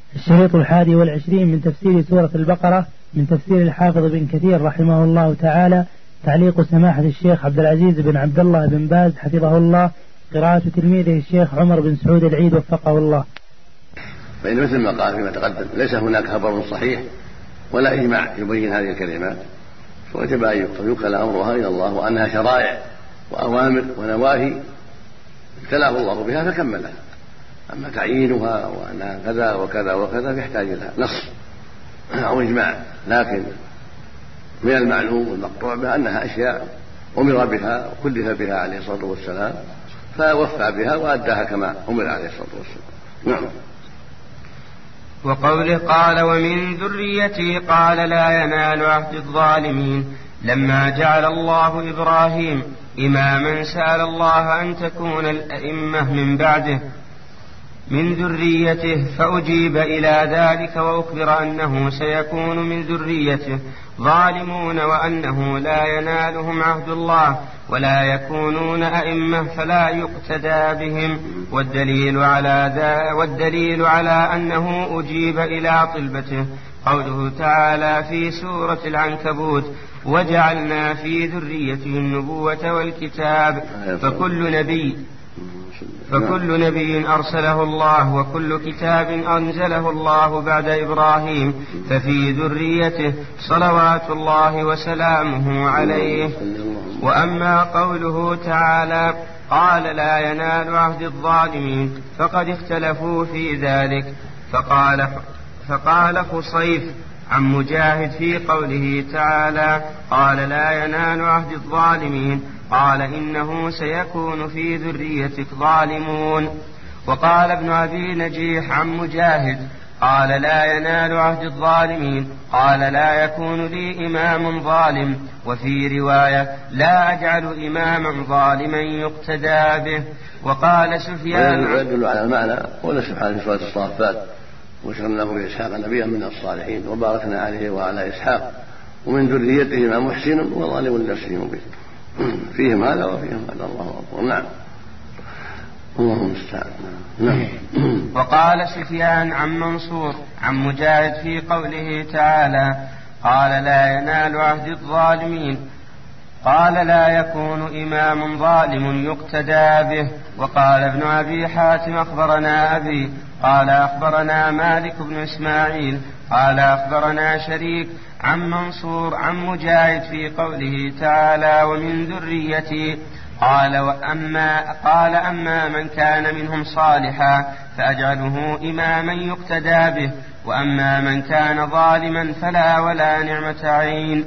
الشريط 21 من تفسير سورة البقرة من تفسير الحافظ بن كثير رحمه الله تعالى. تعليق سماحة الشيخ عبد العزيز بن عبد الله بن باز حفظه الله، قراءة تلميذه الشيخ عمر بن سعود العيد وفقه الله. فإن مثل ما قال فيما تقدم ليس هناك خبر صحيح ولا إجماع يبين هذه الكلمات، فوجب أن يوكل أمرها إلى الله، وأنها شرائع وأوامر ونواهي ابتلاه الله بها فكملها. أما تعيينها وأنها كذا وكذا وكذا فيحتاج إلى نص أو إجماع، لكن من المعلوم والمقطوع بها أنها أشياء أمر بها وكلف بها عليه الصلاة والسلام، فوفى بها وأداها كما أمر عليه الصلاة والسلام. نعم. وقوله قال ومن ذريتي قال لا ينال عهد الظالمين، لما جعل الله إبراهيم إماما سأل الله أن تكون الأئمة من بعده من ذريته، فأجيب إلى ذلك وأخبر أنه سيكون من ذريته ظالمون، وأنه لا ينالهم عهد الله ولا يكونون أئمة فلا يقتدى بهم. والدليل على أنه أجيب إلى طلبته قوله تعالى في سورة العنكبوت وجعلنا في ذريته النبوة والكتاب، فكل نبي أرسله الله وكل كتاب أنزله الله بعد إبراهيم ففي ذريته صلوات الله وسلامه عليه. وأما قوله تعالى قال لا ينال عهد الظالمين فقد اختلفوا في ذلك، فقال خصيف عن مجاهد في قوله تعالى قال لا ينال عهد الظالمين قال إنه سيكون في ذريتك ظالمون. وقال ابن أبي نجيح عن مجاهد قال لا ينال عهد الظالمين قال لا يكون لي إمام ظالم. وفي رواية لا أجعل إماما ظالما يقتدى به. وقال سفيان يدل على المعنى قول سبحانه في سورة الصافات وشرناه بإسحاق نبيا من الصالحين وباركنا عليه وعلى إسحاق ومن ذريته محسن وظالم لنفسه مبين. فيهم هذا وفيهم هذا. الله أكبر. نعم. اللهم المستعان. نعم. وقال سفيان عن منصور عن مجاهد في قوله تعالى قال لا ينال عهد الظالمين قال لا يكون إمام ظالم يقتدى به. وقال ابن أبي حاتم أخبرنا أبي قال أخبرنا مالك بن إسماعيل قال أخبرنا شريك عن منصور عن مجاهد في قوله تعالى ومن ذريتي قال أما من كان منهم صالحا فأجعله إماما يقتدى به، وأما من كان ظالما فلا ولا نعمة عين.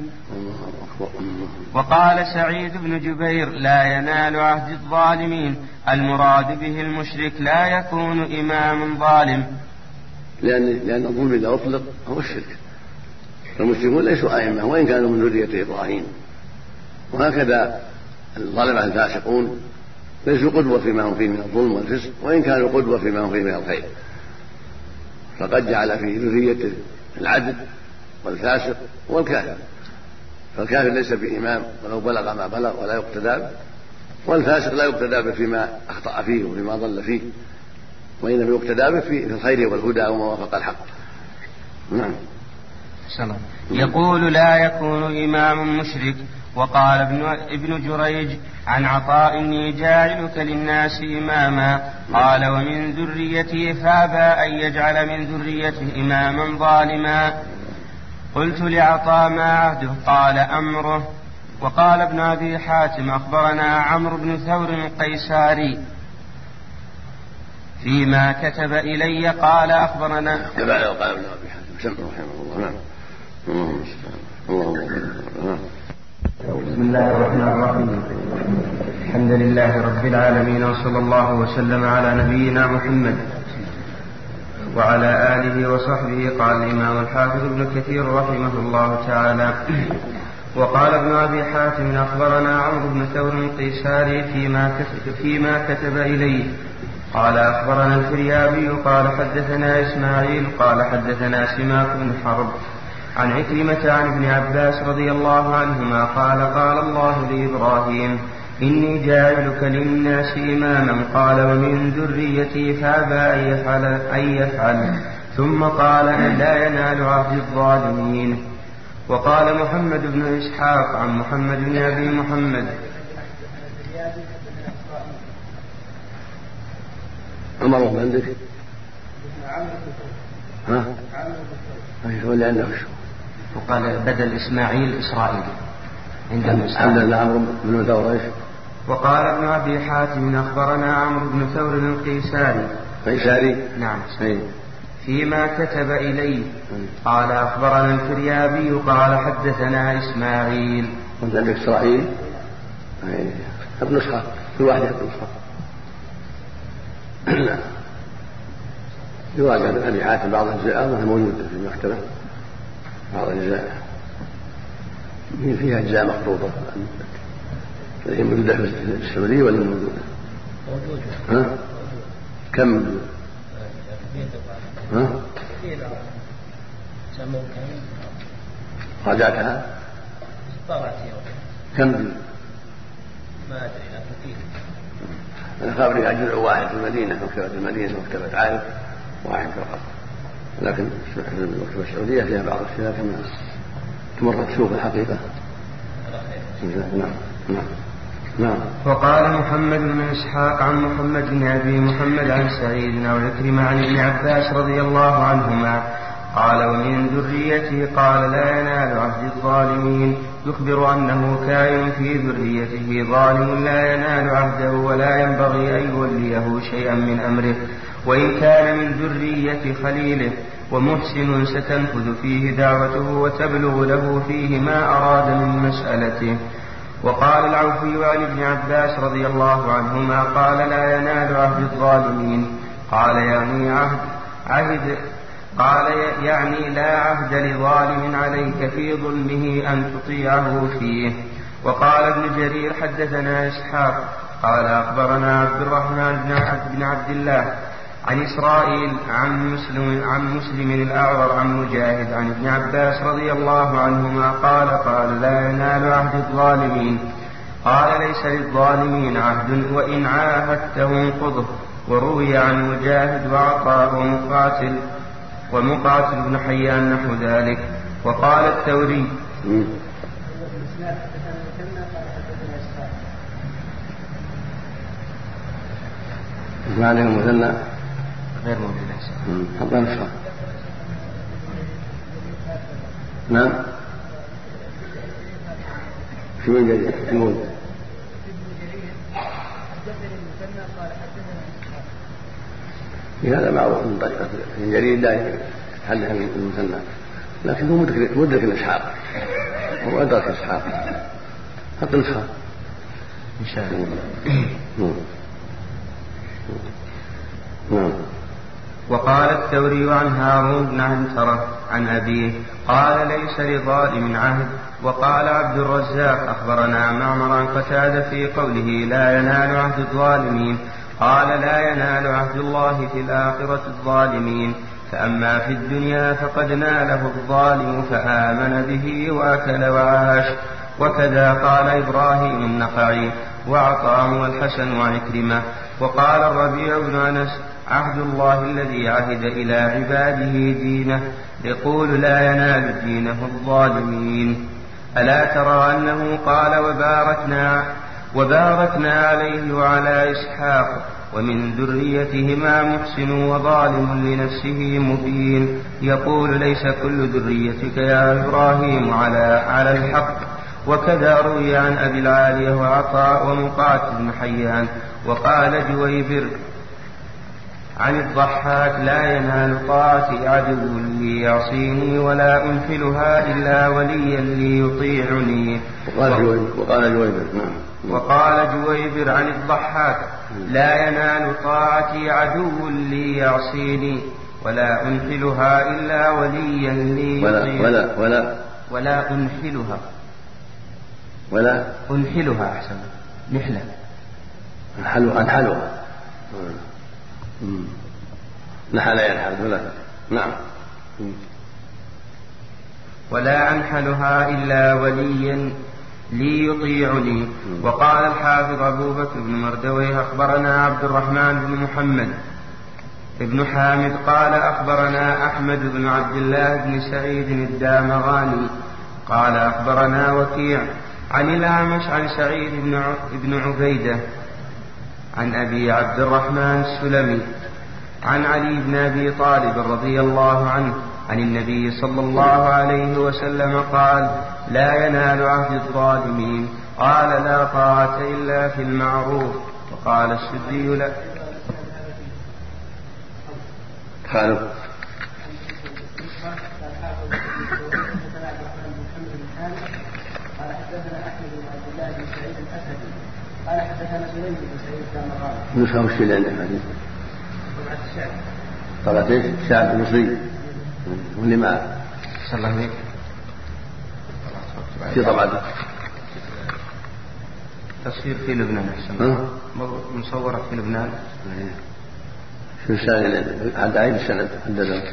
وقال سعيد بن جبير لا ينال عهد الظالمين المراد به المشرك لا يكون إمام ظالم، لأن الظلم إذا أطلق هو الشرك، فالمشركون ليسوا أئمة وإن كانوا من ذرية إبراهيم، وهكذا الظالمة الفاسقون ليسوا قدوة فيما هم فيه من الظلم والفسق وإن كانوا قدوة فيما هم فيه من الخير، فقد جعل في ذريته العدل والفاسق والكافر، فالكافر ليس بإمام ولو بلغ ما بلغ ولا يقتدى به، والفاسق لا يقتدى به فيما أخطأ فيه وفيما ضل فيه، وإنما يقتدى به في الخير والهدى وما وافق الحق. نعم. يقول لا يكون إمام مشرك. وقال ابن جريج عن عطاء إني جاعلك للناس إماما قال ومن ذريتي فابى أن يجعل من ذريته إماما ظالما. قلت لعطاء ما عهده قال أمره. وقال ابن أبي حاتم أخبرنا عمرو بن ثور القيساري فيما كتب إلي قال أخبرنا قال ابن أبي حاتم رحمه الله. نعم. بسم الله الرحمن الرحيم. الحمد لله رب العالمين وصلى الله وسلم على نبينا محمد وعلى آله وصحبه. قال الإمام الحافظ ابن كثير رحمه الله تعالى وقال ابن أبي حاتم أخبرنا عمرو بن ثور القيساري فيما كتب إليه قال أخبرنا الفريابي قال حدثنا إسماعيل قال حدثنا سماك بن حرب عن عكرمة عن ابن عباس رضي الله عنهما قال الله لإبراهيم إني جاعلك للناس إماما قال ومن ذريتي فأبى أن يفعل ثم قال لا ينال عهد الظالمين. وقال محمد بن إسحاق عن محمد بن أبي محمد عمر بن عندك ها؟ ولا عنده وقال بدل إسماعيل إسرائيل عندما عندنا عمرو بن ثور. وقال ابن أبي حاتم أخبرنا عمرو بن ثور القيساري نعم فيما كتب إليه قال أخبرنا الفريابي قال حدثنا إسماعيل. وانت عندك إسرائيل ابن نسخة كل واحد ابن نسخة. يواجه ابن أبي حاتم بعض الأجزاء وهي موجودة في المكتبة بعض الأجزاء فيها أجزاء مخطوطة هي موجودة في السعودية ولا موجودة؟ ها؟ كم؟ ها؟ راجعتها؟ كم؟ ما أدري لكن أنا خابري جزء واحد في المدينة مكتبة المدينة مكتبة عارف واحد فقط، لكن المكتبة السعودية فيها بعض الأشياء كما تمر تشوف الحقيقة. نعم. وقال محمد بن إسحاق عن محمد بن أبي محمد عن سعيد أو عكرمة عن ابن عباس رضي الله عنهما قال ومن ذريته قال لا ينال عهد الظالمين، يخبر أنه كائن في ذريته ظالم لا ينال عهده ولا ينبغي أن يوليه شيئا من أمره، وإن كان من ذرية خليله ومحسن ستنفذ فيه دعوته وتبلغ له فيه ما أراد من مسألته. وقال العوفي عن ابن عباس رضي الله عنهما قال لا ينال عهد الظالمين، قال يعني لا عهد لظالم عليك في ظلمه أن تطيعه فيه. وقال ابن جرير حدثنا إسحاق قال أخبرنا عبد الرحمن بن عبد الله عن إسرائيل عن مسلم الأعور عن مجاهد عن ابن عباس رضي الله عنهما قال لا ينال عهد الظالمين، قال ليس للظالمين عهد وإن عاهدته انقضه. وروي عن مجاهد وعطاء ومقاتل بن حيان نحو ذلك. وقال الثوري ما عليه المثنى غير موجود. حط نسخة. نعم شو من جديد يقول هذا معروف من طريقة ابن جرير لا يحدث عن المثنى، لكن هو مدرك الإسحاق هو أدرك إسحاق. حط نسخة إن شاء الله. نعم. وقال الثوري عن هارون بن عنترة عن أبيه قال ليس لظالم عهد. وقال عبد الرزاق أخبرنا معمر عن قتادة في قوله لا ينال عهد الظالمين قال لا ينال عهد الله في الآخرة الظالمين، فأما في الدنيا فقد ناله الظالم فآمن به وأكل وعاش. وكذا قال إبراهيم النخعي وعطاء والحسن وعكرمة. وقال الربيع بن أنس عهد الله الذي عهد إلى عباده دينه، يقول لا ينال دينه الظالمين. ألا ترى أنه قال وباركنا عليه وعلى إسحاق ومن ذريتهما محسن وظالم لنفسه مبين، يقول ليس كل ذريتك يا إبراهيم على الحق. وكذا روي عن أبي العالية وعطاء ومقاتل بن حيان. وقال جويبر عن الضحاك لا ينال طاعتي عدو لي يعصيني ولا أنفلها إلا وليا لي يطيعني. وقال جويبر عن الضحاك لا ينال طاعتي عدو لي يعصيني ولا أنفلها إلا وليا لي يطيعني. ولا أنحلها أحسن نحلة أنحلها نحل ينحل ولا نعم. ولا أنحلها إلا وليا لي يطيعني. وقال الحافظ أبو بكر بن مردويه أخبرنا عبد الرحمن بن محمد ابن حامد قال أخبرنا أحمد بن عبد الله بن سعيد الدامغاني قال أخبرنا وكيع عن الأعمش عن سعيد بن عبيدة عن أبي عبد الرحمن السلمي عن علي بن أبي طالب رضي الله عنه عن النبي صلى الله عليه وسلم قال لا ينال عهد الظالمين. قال لا طاعة إلا في المعروف. وقال السدي لا قال حدثنا احمد بن عبد الله بن سعيد الاسدي قال حدثنا سليم بن سعيد الدامغاني. نسخة وش اللي عندك هذه؟ طبعا ايش؟ الشعب المصري واللي معه. صلى الله عليه في طبعا تصوير في لبنان أحسن. مصورة في لبنان. شو السنة عند عيد السنة حدثنا.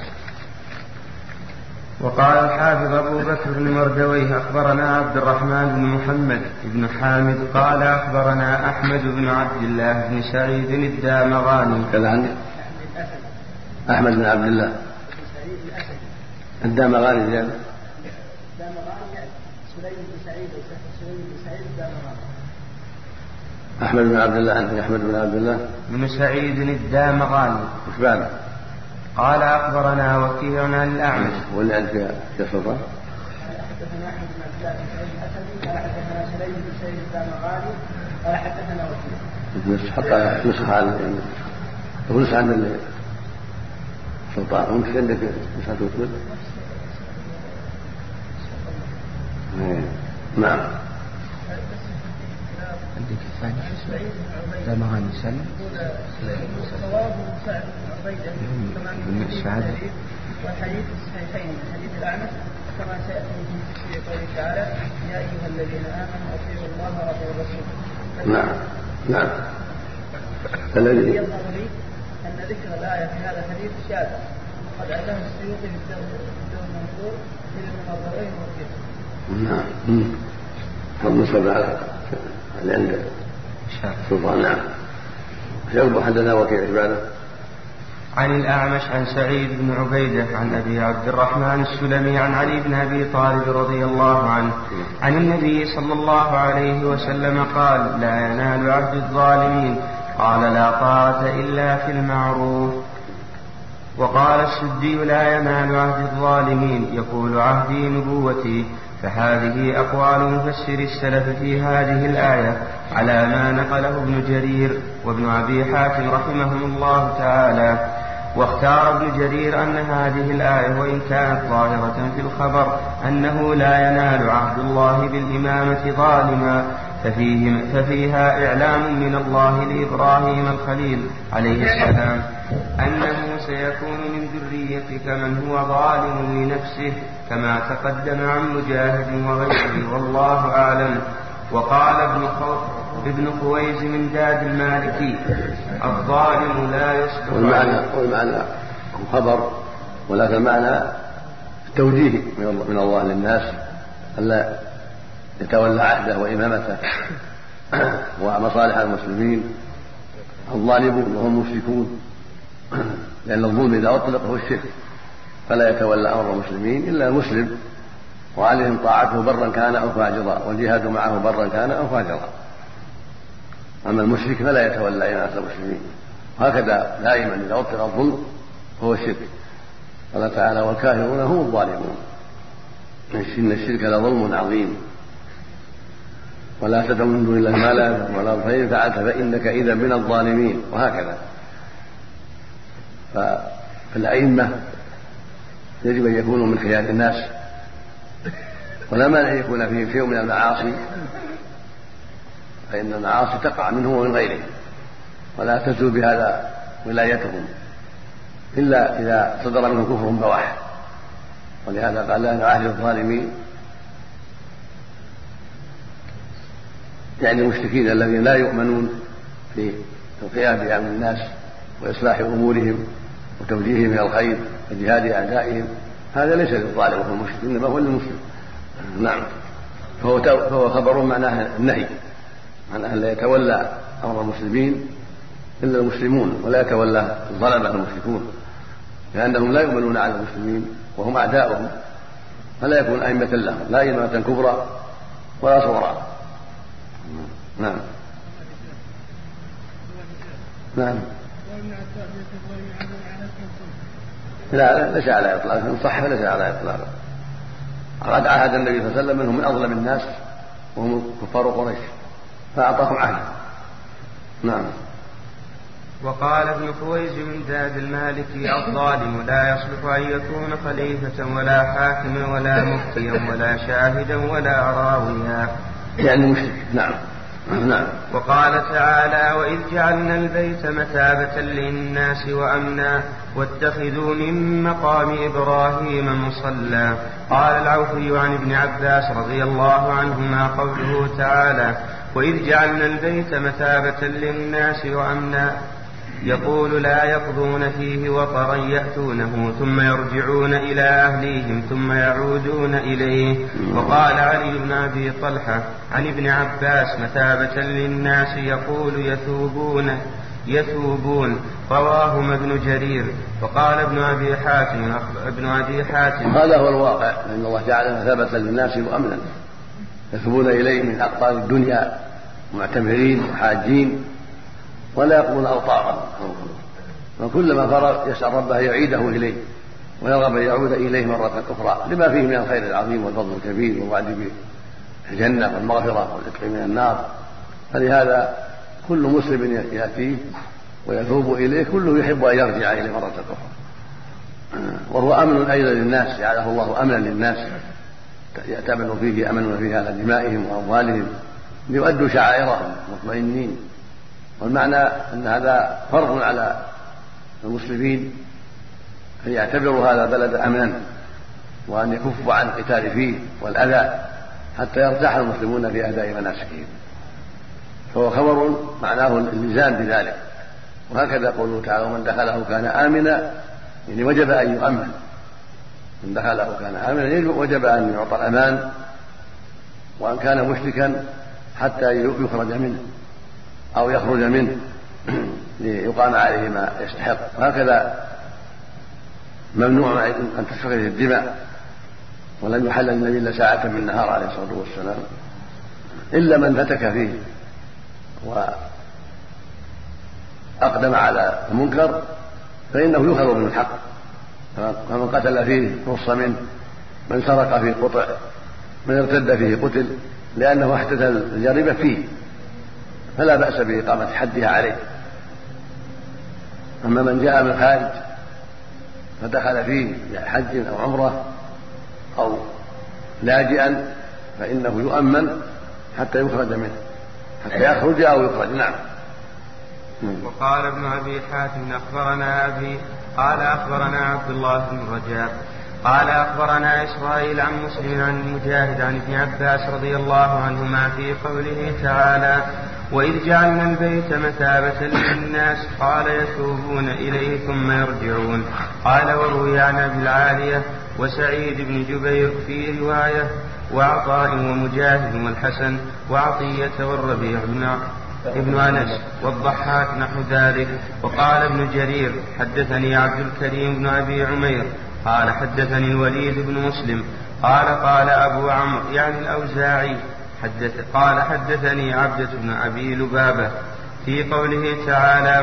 وقال الحافظ أبو بكر بن مردويه أخبرنا عبد الرحمن بن محمد بن حامد قال أخبرنا أحمد بن عبد الله بن سعيد الدامغاني. كذا عندي أحمد بن عبد الله الدامغاني زيادة. أحمد بن عبد الله عندي أحمد بن عبد الله بن سعيد الدامغاني. وش بعده؟ قال أخبرنا وكيع عن الأعمش. واللي عندك يا سلطان؟ حدثنا أحمد بن عبد الله بن سعيد الأسدي قال حدثنا سليم بن سعيد الدامغاني قال حدثنا وكيع. بس حط نسخة على تقول نسخة عند السلطان وانت عندك نسخة وكيع؟ نعم. عندك الثاني دامغاني سلم والحديث الصحيحين حديث الأعمش كما سيأتي في تفسير قوله تعالى يا أيها الذين آمنوا أطيعوا الله وأطيعوا الرسول. نعم نعم. الذي يظهر لي أن ذكر الآية في هذا الحديث شاذ وقد أتاه السيوطي بالدور المنصور في المنظرين والكتب. نعم. فالنصب على اللي عنده سلطان. نعم. يربح حدثنا وكيع عباده عن الأعمش عن سعيد بن عبيدة عن أبي عبد الرحمن السلمي عن علي بن أبي طالب رضي الله عنه عن النبي صلى الله عليه وسلم قال لا ينال عهد الظالمين. قال لا طاعة إلا في المعروف. وقال السدي لا ينال عهد الظالمين يقول عهدي نبوتي. فهذه أقوال مفسر السلف في هذه الآية على ما نقله ابن جرير وابن أبي حاتم رحمهم الله تعالى. واختار ابن جرير أن هذه الآية وإن كانت ظاهرة في الخبر أنه لا ينال عهد الله بالإمامة ظالما ففيها إعلام من الله لإبراهيم الخليل عليه السلام أنه سيكون من ذريتك من هو ظالم لنفسه كما تقدم عن مجاهد وغيره والله أعلم. وقال ابن خويز من داد المالكي الظالم لا يصدق. والمعنى خبر ولكن المعنى توجيه من الله للناس ألا يتولى عهده وإمامته ومصالح المسلمين الظالمون وهم مشركون، لأن الظلم إذا أطلق هو الشرك، فلا يتولى أمر المسلمين إلا المسلم وعليهم طاعته برا كان أو فاجرا والجهاد معه برا كان أو فاجرا. أما المشرك فلا يتولى إمامة المسلمين. وهكذا دائما إذا أطلق الظلم هو الشرك. قال تعالى والكافرون هم الظالمون إن الشرك لظلم عظيم ولا تدع من دون الله ما لا ينفع ولا فإن فعلت فإنك إذا من الظالمين. وهكذا فالأئمة يجب أن يكونوا من خيار الناس ولا مانع أن يكون فيهم شيء من المعاصي، فإن المعاصي تقع منهم ومن غيرهم ولا تزول بهذا ولايتهم إلا إذا صدر منهم كفر بواح. ولهذا قال لا عهد الظالمين يعني المشركين الذين لا يؤمنون في القيام بأمر الناس وإصلاح أمورهم وتوجيههم إلى الخير وجهاد أعدائهم. هذا ليس للظالم وهو المشرك إنما هو للمسلم. نعم. فهو خبر معناه النهي عن أن لا يتولى أمر المسلمين إلا المسلمون، ولا يتولى الظلمة المشركون، لأنهم لا يؤمنون على المسلمين وهم أعداؤهم، فلا يكون أئمة لهم، لا أئمة كبرى ولا صغرى. نعم. نعم. لا ليس على إطلاق، صح ليس على إطلاق. قد عهد النبي صلى الله عليه وسلم منهم من أظلم الناس وهم كفار قريش فأعطاهم عهد. نعم. وقال ابن خويز من زاد المالكي: الظالم لا يصلح أن يكون خليفة ولا حاكما ولا مفتيا ولا شاهدا ولا راويا، يعني مشرك. نعم. نعم. وقال تعالى: وإذ جعلنا البيت مثابة للناس وأمنا واتخذوا من مقام إبراهيم مصلى. قال العوفي عن ابن عباس رضي الله عنهما قوله تعالى: وإذ جعلنا البيت مثابة للناس وأمنا، يقول لا يقضون فيه وطرا يأتونه ثم يرجعون إلى أهليهم ثم يعودون إليه. وقال علي بن أبي طلحة عن ابن عباس: مثابة للناس يقول يثوبون. رواهما ابن جرير. وقال ابن أبي حاتم هذا هو الواقع، لأن الله جعل مثابة للناس وأمنا، يثوبون إليه من أقطار الدنيا معتمرين وحاجين ولا يقضون أوطارا، وكلما فرغ يسأل ربه يعيده إليه ويرغب أن يعود إليه مرة أخرى لما فيه من الخير العظيم والفضل الكبير والوعد بالجنة والمغفرة والعتق من النار. فلهذا كل مسلم يأتيه ويثوب إليه كله يحب أن يرجع إليه مرة أخرى، وهو أمن أيضا للناس، جعله الله أمنا للناس يأتمن فيه، أمن فيه على دمائهم وأموالهم ليؤدوا شعائرهم مطمئنين. والمعنى أن هذا فرض على المسلمين أن يعتبروا هذا البلد أمنا وأن يكفوا عن القتال فيه والأذى حتى يرتاح المسلمون في أداء مناسكهم. فهو خبر معناه الالتزام بذلك. وهكذا قوله تعالى: ومن دخله كان آمنا، يعني وجب أن يؤمن، من دخله كان آمنا وجب أن يعطى الأمان، وأن كان مشركا حتى يخرج منه أو يخرج منه ليقام عليه ما يستحق. وهكذا ممنوع أن تسفك الدماء، ولم يحل النبي إلا ساعة من النهار عليه الصلاة والسلام، إلا من فتك فيه وأقدم على المنكر فإنه يؤخذ من الحق، فمن قتل فيه قص منه، من سرق فيه قطع، من ارتد فيه قتل، لأنه احدث الجريمة فيه فلا بأس بإقامة حدها عليه. أما من جاء من خارج فدخل فيه حج أو عمرة أو لاجئا فإنه يؤمن حتى يخرج منه، حتى يخرج أو يخرج. نعم. وقال ابن أبي حاتم أخبرنا أبي قال أخبرنا عبد الله بن رجاء قال أخبرنا إسرائيل عن مسلم عن مجاهد عن ابن عباس رضي الله عنهما في قوله تعالى: وإذ جعلنا البيت مثابة للناس قال يتوبون إليه ثم يرجعون. قال وروي عن أبي العالية وسعيد بن جبير في رواية وعطاء ومجاهد والحسن وعطية والربيع ابن أنس والضحاك نحو ذلك. وقال ابن جرير: حدثني عبد الكريم بن أبي عمير قال حدثني الوليد بن مسلم قال أبو عمرو يعني الأوزاعي قال حدثني عبدة بن أبي لبابة في قوله تعالى: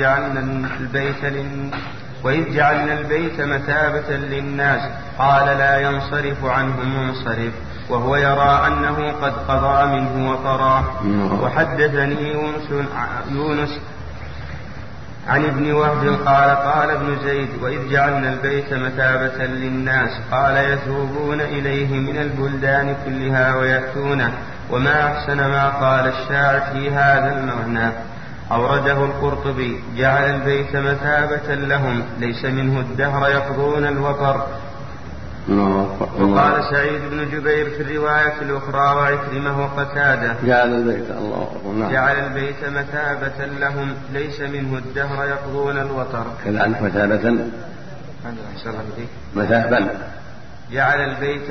وإذ جعلنا البيت مثابة للناس قال لا ينصرف عنهم منصرف، وهو يرى أنه قد قضى منه وطرى. وحدثني يونس عن ابن وهب قال ابن زيد: وإذ جعلنا البيت مثابة للناس قال يثوبون إليه من البلدان كلها ويأتونه. وما أحسن ما قال الشاعر في هذا المعنى. أورده القرطبي: جعل البيت مثابة لهم ليس منه الدهر يقضون الوطر. وقال سعيد بن جبير في الرواية الأخرى وعكرمة وقتادة: جعل البيت مثابة لهم ليس منه الدهر يقضون الوطر. كذلك مثابا جعل البيت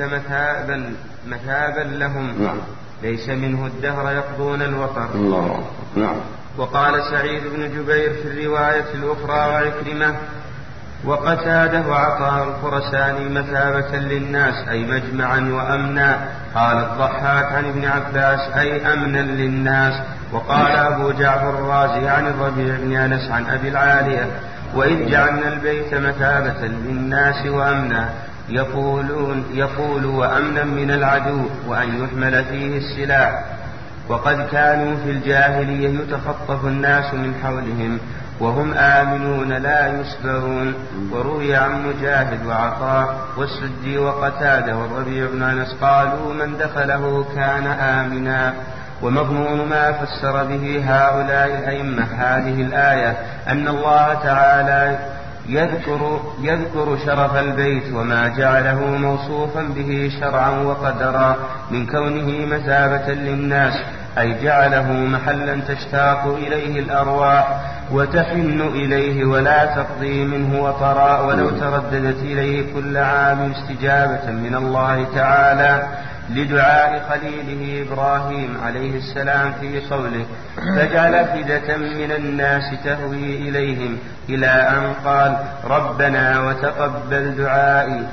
مثابا لهم ليس منه الدهر يقضون الوطر. نعم. وقال سعيد بن جبير في الرواية الأخرى وعكرمة وقتاده وعطاء الخرساني مثابة للناس أي مجمعا وأمنا. قال الضحاك عن ابن عباس أي أمنا للناس. وقال أبو جعفر الرازي عن الربيع بن أنس عن أبي العالية وإذ جعلنا البيت مثابة للناس وأمنا يقول وأمنا من العدو وأن يحمل فيه السلاح. وقد كانوا في الجاهلية يتخطف الناس من حولهم وهم آمنون لا يسبرون. وروي عن مجاهد وعطاء والسدي وقتادة والربيع بن أنس قالوا من دخله كان آمنا. ومضمون ما فسر به هؤلاء الأئمة هذه الآية أن الله تعالى يذكر شرف البيت وما جعله موصوفا به شرعا وقدرا من كونه مثابة للناس أي جعله محلا تشتاق إليه الأرواح وتحن إليه ولا تقضي منه وطرا ولو ترددت إليه كل عام استجابة من الله تعالى لدعاء خليله إبراهيم عليه السلام في قوله فجعل أفئدة من الناس تهوي إليهم إلى أن قال ربنا وتقبل دعائي.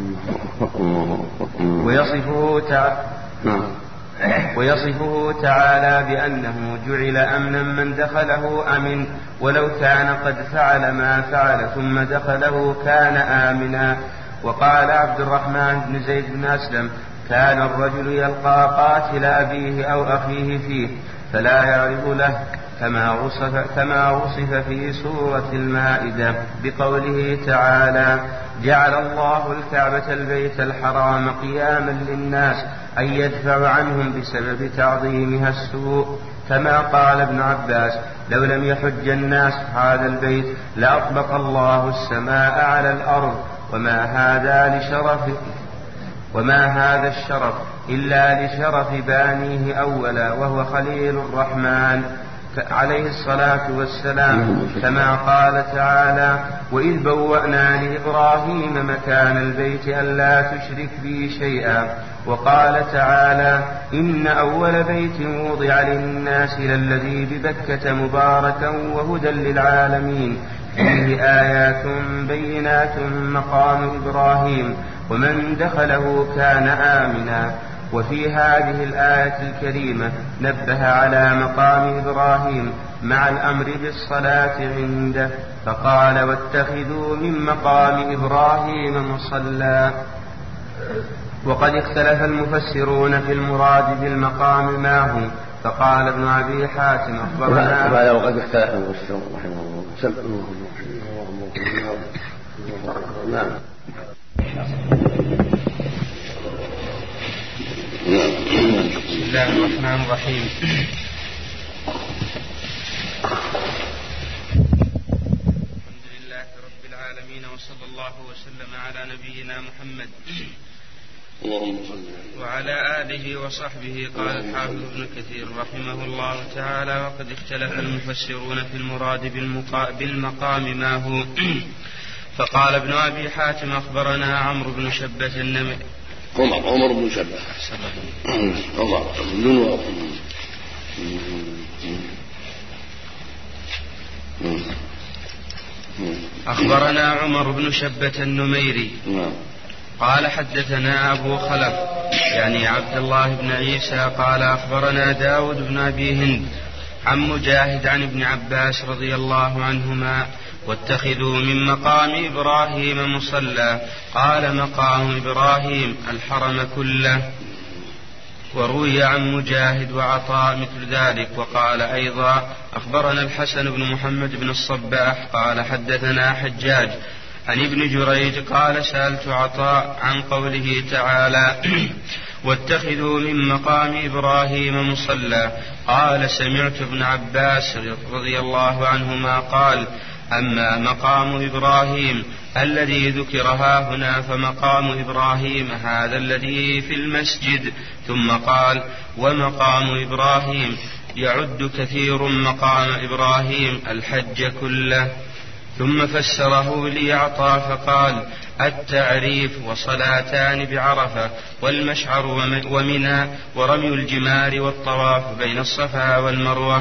ويصفه تعالى بأنه جعل أمنا من دخله أمن ولو كان قد فعل ما فعل ثم دخله كان آمنا. وقال عبد الرحمن بن زيد بن أسلم كان الرجل يلقى قاتل أبيه أو أخيه فيه فلا يعرض له كما وصف في سورة المائدة بقوله تعالى جعل الله الكعبة البيت الحرام قياما للناس أن يدفع عنهم بسبب تعظيمها السوء. كما قال ابن عباس لو لم يحج الناس هذا البيت لأطبق الله السماء على الأرض وما هذا الشرف إلا لشرف بانيه أولا وهو خليل الرحمن عليه الصلاة والسلام. كما قال تعالى وإذ بوأنا لإبراهيم مكان البيت ألا تشرك بي شيئا. وقال تعالى إن أول بيت وضع للناس للذي ببكة مباركا وهدى للعالمين فيه آيات بينات مقام إبراهيم ومن دخله كان آمنا. وفي هذه الآية الكريمة نبه على مقام إبراهيم مع الأمر بالصلاة عنده فقال واتخذوا من مقام إبراهيم مصلى. وقد اختلف المفسرون في المراد بالمقام ما هو فقال ابن أبي حاتم أخبرنا وقد اختلف المفسرون رحمه الله نعم. بسم الله الرحمن الرحيم. الحمد لله رب العالمين وصلى الله وسلم على نبينا محمد وعلى آله وصحبه. قال الحافظ ابن كثير رحمه الله تعالى وقد اختلف المفسرون في المراد بالمقام ما هو فقال ابن أبي حاتم أخبرنا عمرو بن شبة النمري عمر بن شبة الله أخبرنا عمر بن شبة النميري قال حدثنا أبو خلف يعني عبد الله بن عيسى قال أخبرنا داود بن أبي هند عن مجاهد عن ابن عباس رضي الله عنهما واتخذوا من مقام إبراهيم مصلى. قال مقام إبراهيم الحرم كله. وروي عن مجاهد وعطاء مثل ذلك. وقال أيضا أخبرنا الحسن بن محمد بن الصباح قال حدثنا حجاج عن ابن جريج قال سألت عطاء عن قوله تعالى واتخذوا من مقام إبراهيم مصلى. قال سمعت ابن عباس رضي الله عنهما قال أما مقام إبراهيم الذي ذكر هنا فمقام إبراهيم هذا الذي في المسجد. ثم قال ومقام إبراهيم يعد كثير مقام إبراهيم الحج كله. ثم فسره لي عطاء فقال التعريف وصلاتان بعرفة والمشعر ومنى ورمي الجمار والطواف بين الصفا والمروة.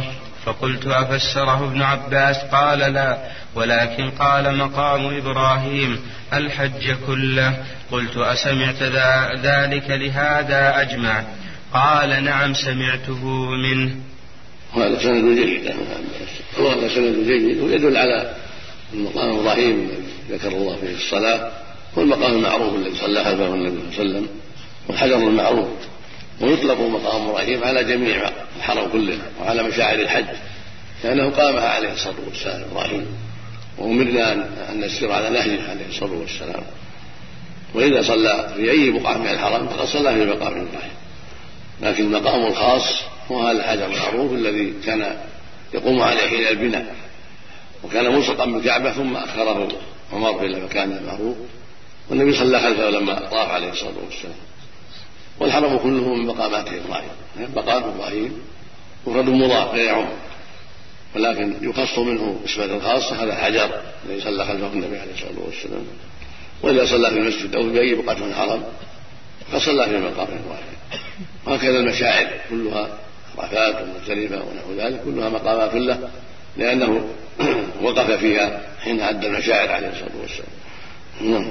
فقلت أفسره ابن عباس؟ قال لا، ولكن قال مقام إبراهيم الحج كله. قلت أسمعت ذلك لهذا أجمع؟ قال نعم سمعته منه. وهذا سند جيد، وهذا سند جيد ويدل على مقام إبراهيم ذكر الله فيه الصلاة، والمقام المعروف الذي صلى خلفه النبي صلى الله عليه وسلم، والحجر المعروف. ويطلق مقام إبراهيم على جميع الحرم كله وعلى مشاعر الحج، لأنه قامها عليه الصلاة والسلام إبراهيم، وأمرنا أن نسير على نهجه عليه الصلاة والسلام. وإذا صلى في أي بقعة من الحرم فقد صلى في مقام إبراهيم، لكن المقام الخاص هو هذا الحجر المعروف الذي كان يقوم عليه حين البناء، وكان ملصقا بالكعبة ثم أخره ومر إلى مكانه المعروف، والنبي صلى خلفه لما طاف عليه الصلاة والسلام. والحرم كله من مقامات إبراهيم، مقام إبراهيم مفرد مضاف غير عمر، ولكن يخص منه نسبة خاصة هذا الحجر الذي صلى خلفه النبي عليه الصلاة والسلام. وإذا صلى في المسجد أو في أي بقعة من الحرم فصلى في مقام إبراهيم. وهكذا المشاعر كلها، عرفات ومزدلفة ونحو ذلك، كلها مقامات له، لأنه وقف فيها حين عد المشاعر عليه الصلاة والسلام.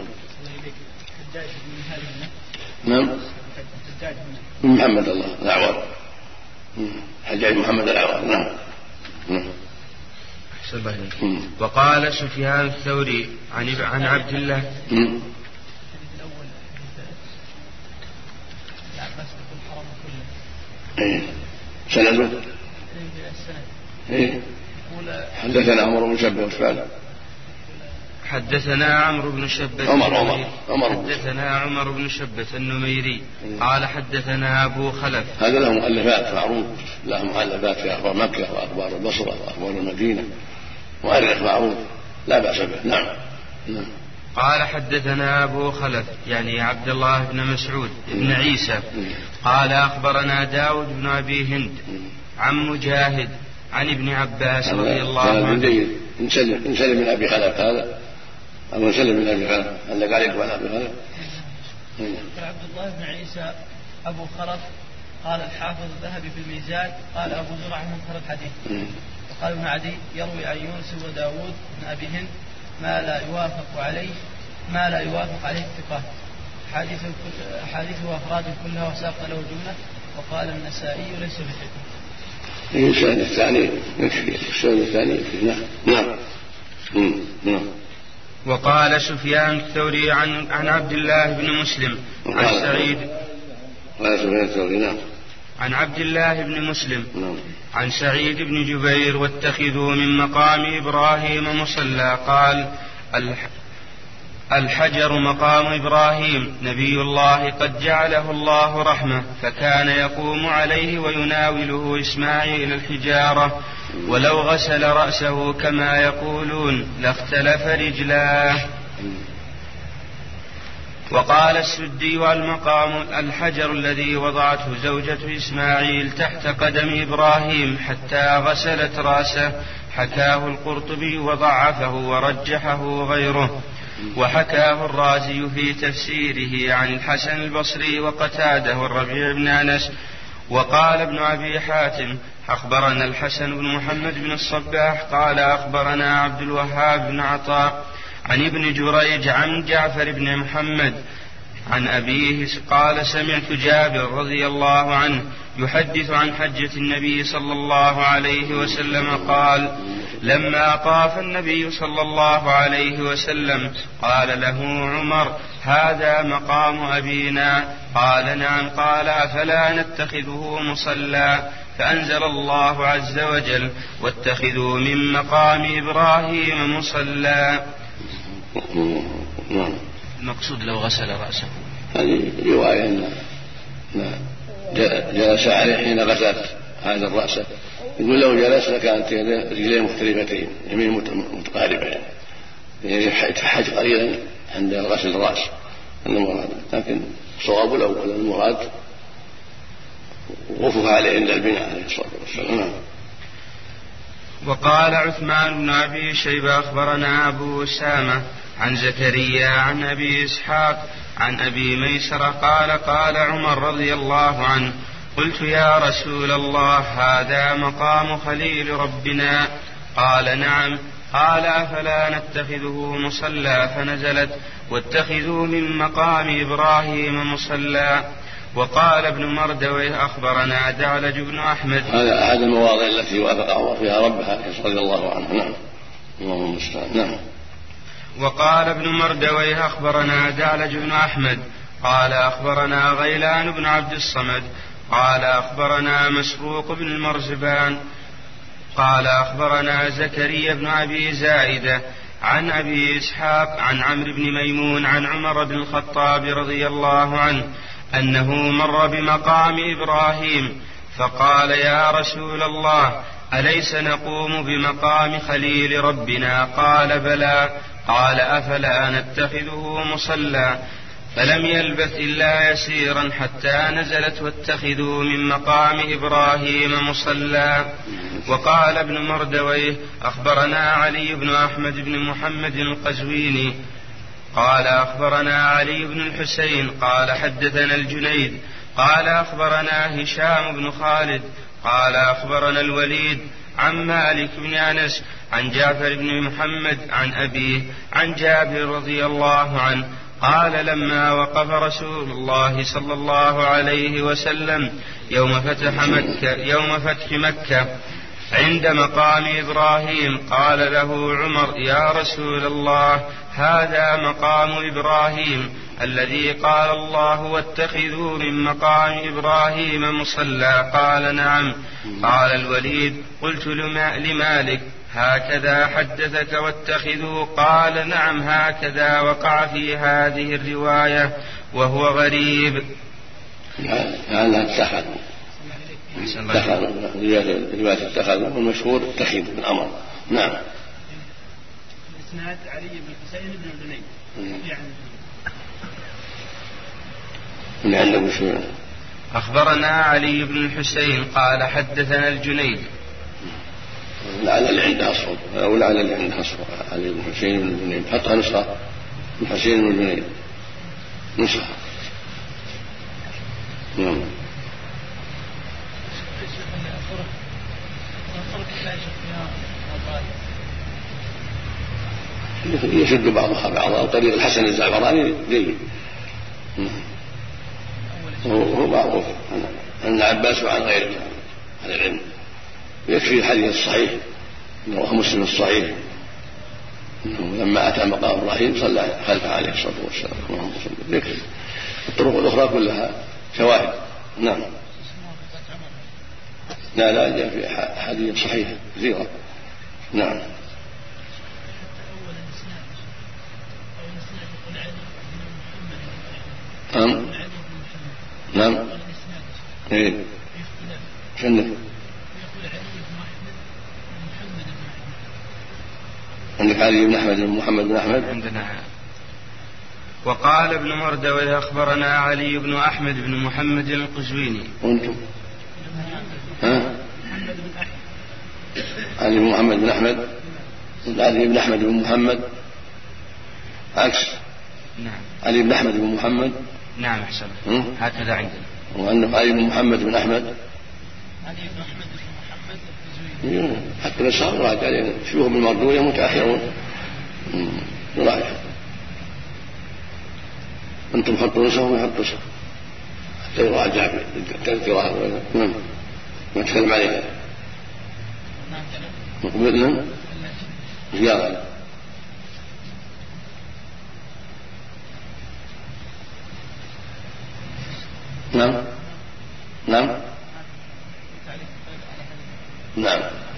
نعم. محمد الله الأعور، حجاج محمد الأعور. نعم. وقال سفيان الثوري عن عبد الله سنده حدثنا عمرو بن شبة وسفيان حدثنا عمرو بن شبة حدثنا عمر بن شبة النميري قال حدثنا أبو خلف. هذا له مؤلفات معروف، له مؤلفات في أخبار مكة وأخبار البصرة وأخبار المدينة، مؤرخ معروف لا بأس به. نعم. قال حدثنا أبو خلف يعني عبد الله بن مسعود بن عيسى قال أخبرنا داود بن أبي هند عن مجاهد عن ابن عباس رضي الله عنه. نسلم من أبي خلف هذا أو نسلم من أبي خلف هل قال يقبل أبي خلف؟ عبد الله بن عيسى أبو خلف قال الحافظ الذهبي في الميزان قال أبو زرع منكر الحديث. وقال ابن عدي يروي عن يونس وداود بن أبي هند ما لا يوافق عليه الثقات، حديثه أفراد كلها وساق له جملة. وقال النسائي ليس بثقة. السؤال الثاني نعم. وقال سفيان الثوري عن عبد الله بن مسلم عن سعيد عن عبد الله بن مسلم عن سعيد بن جبير واتخذوا من مقام إبراهيم مصلى. قال الحجر مقام إبراهيم نبي الله قد جعله الله رحمة، فكان يقوم عليه ويناوله إسماعيل الحجارة، ولو غسل رأسه كما يقولون لاختلف رجلاه. وقال السدي والمقام الحجر الذي وضعته زوجة إسماعيل تحت قدم إبراهيم حتى غسلت رأسه، حكاه القرطبي وضعفه ورجحه غيره، وحكاه الرازي في تفسيره عن الحسن البصري وقتاده والربيع بن أنس. وقال ابن أبي حاتم أخبرنا الحسن بن محمد بن الصباح قال أخبرنا عبد الوهاب بن عطاء عن ابن جريج عن جعفر بن محمد عن أبيه قال سمعت جابر رضي الله عنه يحدث عن حجة النبي صلى الله عليه وسلم قال لما طاف النبي صلى الله عليه وسلم قال له عمر هذا مقام أبينا؟ قال نعم. قال أفلا نتخذه مصلى؟ فأنزل الله عز وجل واتخذوا من مقام إبراهيم مصلى. المقصود لو غسل رأسه. هذه رواية أن جلس عليه حين غسلت هذا الرأس، يقول لو جلس لكانت رجلين مختلفتين يمين متقاربة، يعني يتحج قليلا عند غسل الرأس المراد، لكن صواب الأول المراد وقوفها عليه عند البناء عليه الصلاة والسلام. وقال عثمان بن أبي شيبة أخبرنا أبو أسامة عن زكريا عن أبي إسحاق عن أبي ميسرة قال قال عمر رضي الله عنه قلت يا رسول الله هذا مقام خليل ربنا؟ قال نعم. قال أفلا نتخذه مصلى؟ فنزلت واتخذوا من مقام إبراهيم مصلى. وقال ابن مردويه أخبرنا دعلج بن أحمد. هذا أحد المواضع التي وافق فيها ربها رضي الله عنه. نعم. اللهم المستعان. نعم. وقال ابن مردويه أخبرنا دعلج بن أحمد قال أخبرنا غيلان بن عبد الصمد قال أخبرنا مسروق بن المرزبان قال أخبرنا زكريا بن أبي زائدة عن أبي إسحاق عن عمرو بن ميمون عن عمر بن الخطاب رضي الله عنه أنه مر بمقام إبراهيم فقال يا رسول الله أليس نقوم بمقام خليل ربنا؟ قال بلى. قال أفلا نتخذه مصلى؟ فلم يلبث إلا يسيرا حتى نزلت واتخذوا من مقام إبراهيم مصلى. وقال ابن مردويه أخبرنا علي بن أحمد بن محمد القزويني قال أخبرنا علي بن الحسين قال حدثنا الجنيد قال أخبرنا هشام بن خالد قال أخبرنا الوليد عن مالك بن أنس عن جعفر بن محمد عن أبيه عن جابر رضي الله عنه قال لما وقف رسول الله صلى الله عليه وسلم يوم فتح مكة عند مقام إبراهيم قال له عمر يا رسول الله هذا مقام إبراهيم الذي قال الله واتخذوا من مقام إبراهيم مصلى؟ قال نعم. قال الوليد قلت لمالك هكذا حدثك واتخذوا؟ قال نعم هكذا وقع في هذه الرواية وهو غريب. اتخذوا رواية اتخذوا والمشهور اتخذوا بالأمر. نعم. إسناد علي بن حسين بن الجنيد من عنده شو؟ أخبرنا علي بن الحسين قال حدثنا الجنيد. لعل اللي عنده أصفر أو لعل اللي عنده أصفر علي بن حسين بن الجنيد حطها نسخة من حسين بن الجنيد نسخة. نعم. يشد بعضها بعضا أو طريق الحسن الزعفراني جيد هو معروف عن عباس وعن غيره عن العلم. يكفي الحديث الصحيح رواه مسلم الصحيح لما أتى مقام إبراهيم صلى خلفه عليه الصلاة والسلام. يكفي الطرق الأخرى كلها شواهد. نعم. لا جاء في حديث صحيح كثيرة. نعم. نعم. ايه شنو عندك علي بن احمد بن محمد بن احمد عندنا. وقال ابن مردويه اخبرنا علي بن احمد بن محمد القزويني. وانتم علي بن محمد بن احمد علي بن احمد بن محمد عكس. نعم. علي بن احمد بن محمد. نعم أحسن هكذا عندنا. وأنه علي بن محمد بن أحمد علي بن أحمد بن محمد حتى نصار واحد علينا شيوخ بالمردوية متأخرون رايح. أنتم حطوا نصف ويحطوا نصف حتى يراجع التذكرة. نعم. ما تكلم عليها مقبلنا زيارة. نعم. نعم. نعم.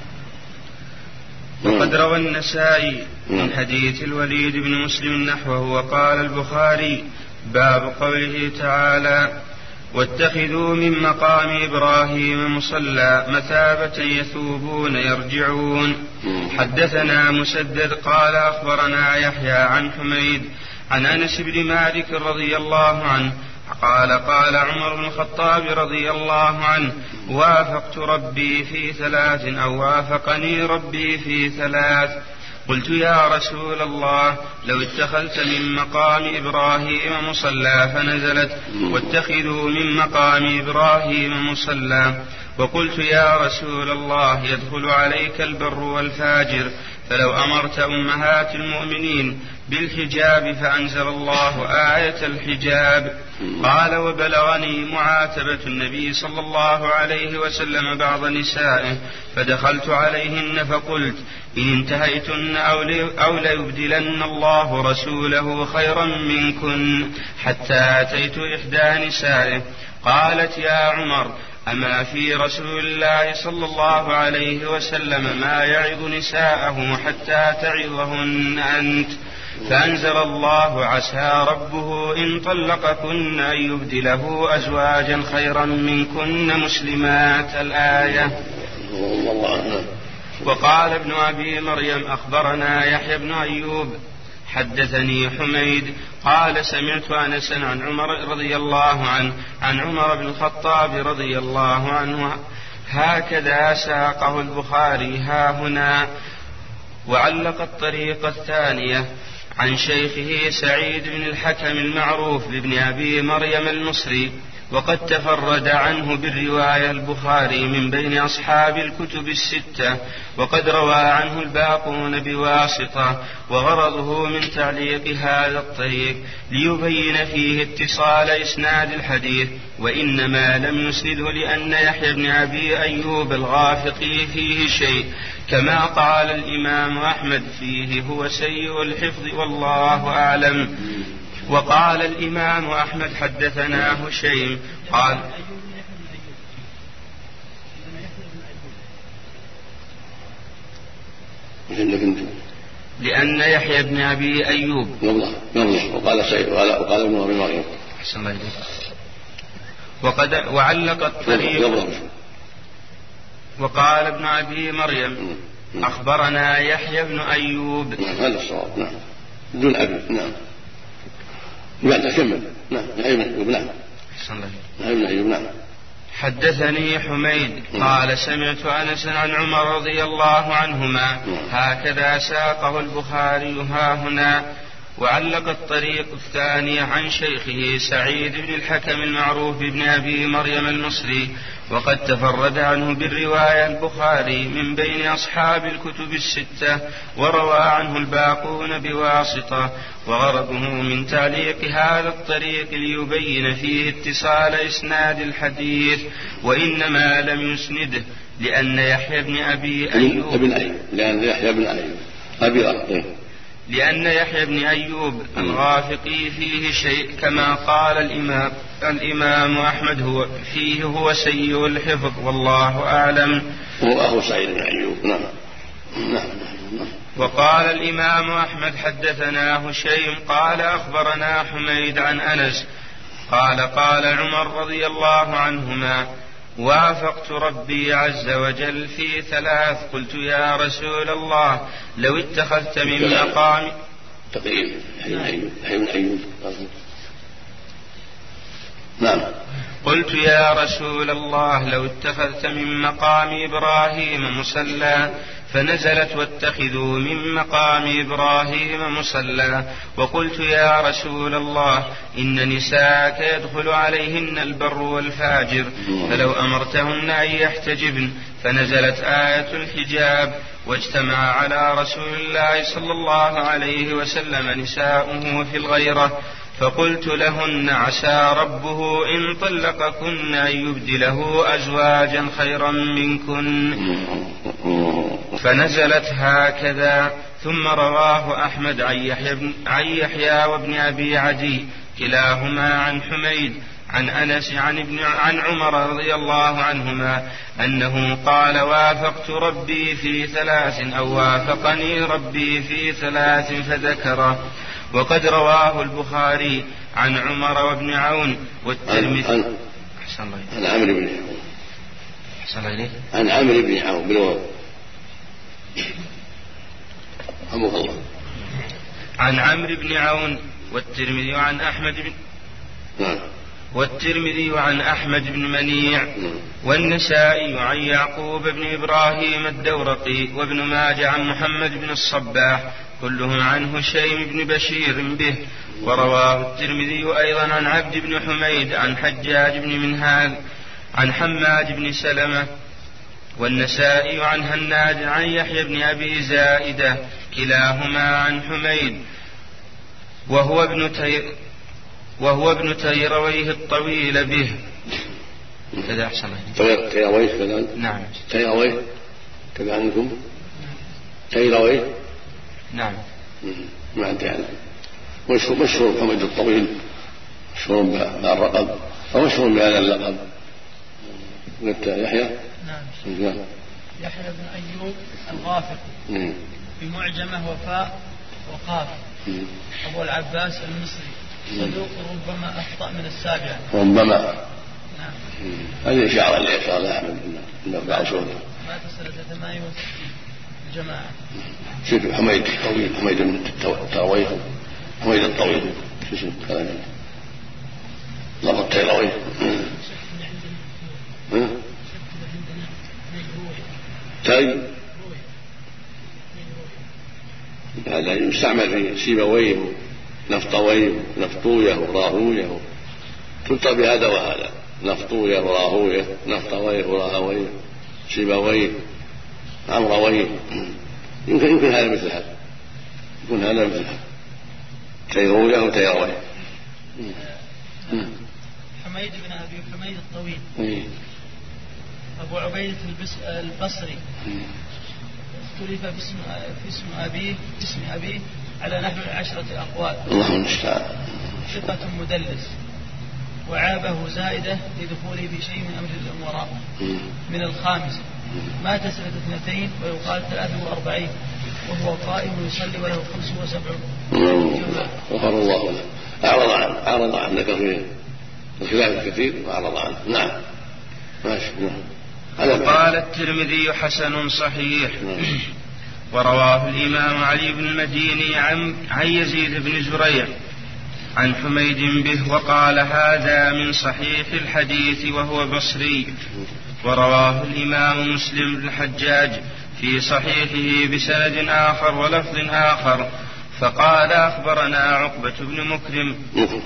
وقد روى النسائي من حديث الوليد بن مسلم نحوه. وقال البخاري باب قوله تعالى واتخذوا من مقام إبراهيم مصلى مثابة يثوبون يرجعون. حدثنا مسدد قال أخبرنا يحيى عن حميد عن أنس بن مالك رضي الله عنه قال قال عمر بن الخطاب رضي الله عنه وافقت ربي في ثلاث أو وافقني ربي في ثلاث. قلت يا رسول الله لو اتخذت من مقام إبراهيم مصلى، فنزلت واتخذوا من مقام إبراهيم مصلى. وقلت يا رسول الله يدخل عليك البر والفاجر، فلو أمرت أمهات المؤمنين بالحجاب فأنزل الله آية الحجاب. قال وبلغني معاتبة النبي صلى الله عليه وسلم بعض نسائه، فدخلت عليهن فقلت إن انتهيتن أو ليبدلن الله رسوله خيرا منكن، حتى أتيت إحدى نسائه قالت يا عمر أما في رسول الله صلى الله عليه وسلم ما يعظ نساءه حتى تعظهن أنت؟ فأنزل الله عسى ربه إن طلقكن أن يبدله أزواجا خيرا منكن مسلمات، الآية. وقال ابن أبي مريم أخبرنا يحيى بن أيوب حدثني حميد قال سمعت أنسا عن عمر رضي الله عنه عن عمر بن الخطاب رضي الله عنه هكذا ساقه البخاري هاهنا. وعلق الطريقة الثانية عن شيخه سعيد بن الحكم المعروف بابن أبي مريم المصري، وقد تفرد عنه بالرواية البخاري من بين أصحاب الكتب الستة، وقد روى عنه الباقون بواسطة، وغرضه من تعليق هذا الطريق ليبين فيه اتصال إسناد الحديث، وإنما لم يسنده لأن يحيى بن أبي أيوب الغافقي فيه شيء، كما قال الإمام أحمد فيه هو سيء الحفظ والله أعلم. وقال الإمام أحمد حدثنا هشيم قال لأن يحيى بن أبي أيوب وقال سيد وقال ابن أبي مريم وعلق الطريق وقال ابن أبي مريم أخبرنا يحيى بن أيوب. هذا الصواب. نعم دون أبي. نعم بعد كمل. نعم نعم. حدثني حميد قال سمعت أنسا عن عمر رضي الله عنهما هكذا ساقه البخاري هاهنا. وعلق الطريق الثاني عن شيخه سعيد بن الحكم المعروف بابن أبي مريم المصري، وقد تفرد عنه بالرواية البخاري من بين أصحاب الكتب الستة، وروى عنه الباقون بواسطة، وغرضه من تعليق هذا الطريق ليبين فيه اتصال إسناد الحديث، وإنما لم يسنده لأن يحيى بن أبي أيوب لأن يحيى بن أيوب الغافقي فيه شيء، كما قال الإمام أحمد هو فيه هو سيء الحفظ والله أعلم. هو أخو سعيد بن أيوب. نعم. وقال الإمام أحمد حدثنا هشيم قال أخبرنا حميد عن أنس قال عمر رضي الله عنهما وافقت ربي عز وجل في 3. قلت يا رسول الله لو اتخذت من مقام نعم. قلت يا رسول الله لو اتخذت من مقام إبراهيم مصلى، فنزلت واتخذوا من مقام إبراهيم مصلى. وقلت يا رسول الله إن نساءك يدخل عليهن البر والفاجر، فلو أمرتهن أن يحتجبن، فنزلت آية الحجاب. واجتمع على رسول الله صلى الله عليه وسلم نساؤه في الغيرة، فقلت لهن عسى ربه إن طلقكن أن يبدله أزواجا خيرا منكن، فنزلت هكذا. ثم رواه أحمد عن يحيى وابن أبي عدي كلاهما عن حميد عن أنس عن عمر رضي الله عنهما أنه قال وافقت ربي في 3 أو وافقني ربي في 3 فذكره. وقد رواه البخاري عن عمر وابن عون والترمذي عن عمرو بن عون بالواو. عن عمرو بن عون والترمذي عن أحمد بن والترمذي عن أحمد بن منيع، والنسائي عن يعقوب بن إبراهيم الدورقي، وابن ماجه عن محمد بن الصباح، كلهم عن هشيم بن بشير به. ورواه الترمذي أيضا عن عبد بن حميد عن حجاج بن منهال عن حماد بن سلمة، والنسائي عن هناد عن يحيى بن أبي زائدة، كلاهما عن حميد وهو ابن تيرويه الطويل به. كذا أحسن تيرويه كذا. نعم تيرويه كذا عندكم. تيرويه نعم. ما أنت يعني مشهور حميد الطويل، مشهور بهذا الرقب أو مشهور بهذا اللقب. قلت يحيى. نعم. يحيى بن أيوب الغافق بمعجمة وفاء وقاف، أبو العباس المصري، صدوق ربما أخطأ من السابعة. ربما. نعم. هذه إشارة لإحصاء أحمد بن أربع أصول. مات سنة 68 الجماعة. شوف حميد طويل، حميد الترويه، حميد الطويل، شو اسمه هذا؟ لفظ الترويه. تاي هذا يستعمل في سيبويه ونفطويه ونفطويه وراهويه، تلقى بهذا وهذا، نفطويه وراهويه، نفطويه وراهويه، سيبويه، عمرويه. يمكن هذا مثل هذا، يكون هذا مثل هذا، تيرويه وتيرويه. حميد بن أبي حميد الطويل. أبو عبيدة البصري، اختلف في اسم أبيه على نحو 10 أقوال. الله المستعان. ثقة مدلس، وعابه زائدة لدخوله في شيء من أمر الأمراء من الخامسة. مات سنة 2 ويقال 43، وهو قائم يصلي وله 75. غفر الله له. أعرض عنه في الخلاف الكثير وأعرض عنه. نعم ماشي. وقال الترمذي حسن صحيح. ورواه الإمام علي بن المديني عن يزيد بن زريع عن حميد به، وقال هذا من صحيح الحديث وهو بصري. ورواه الإمام مسلم بن الحجاج في صحيحه بسند آخر ولفظ آخر، فقال أخبرنا عقبة بن مكرم.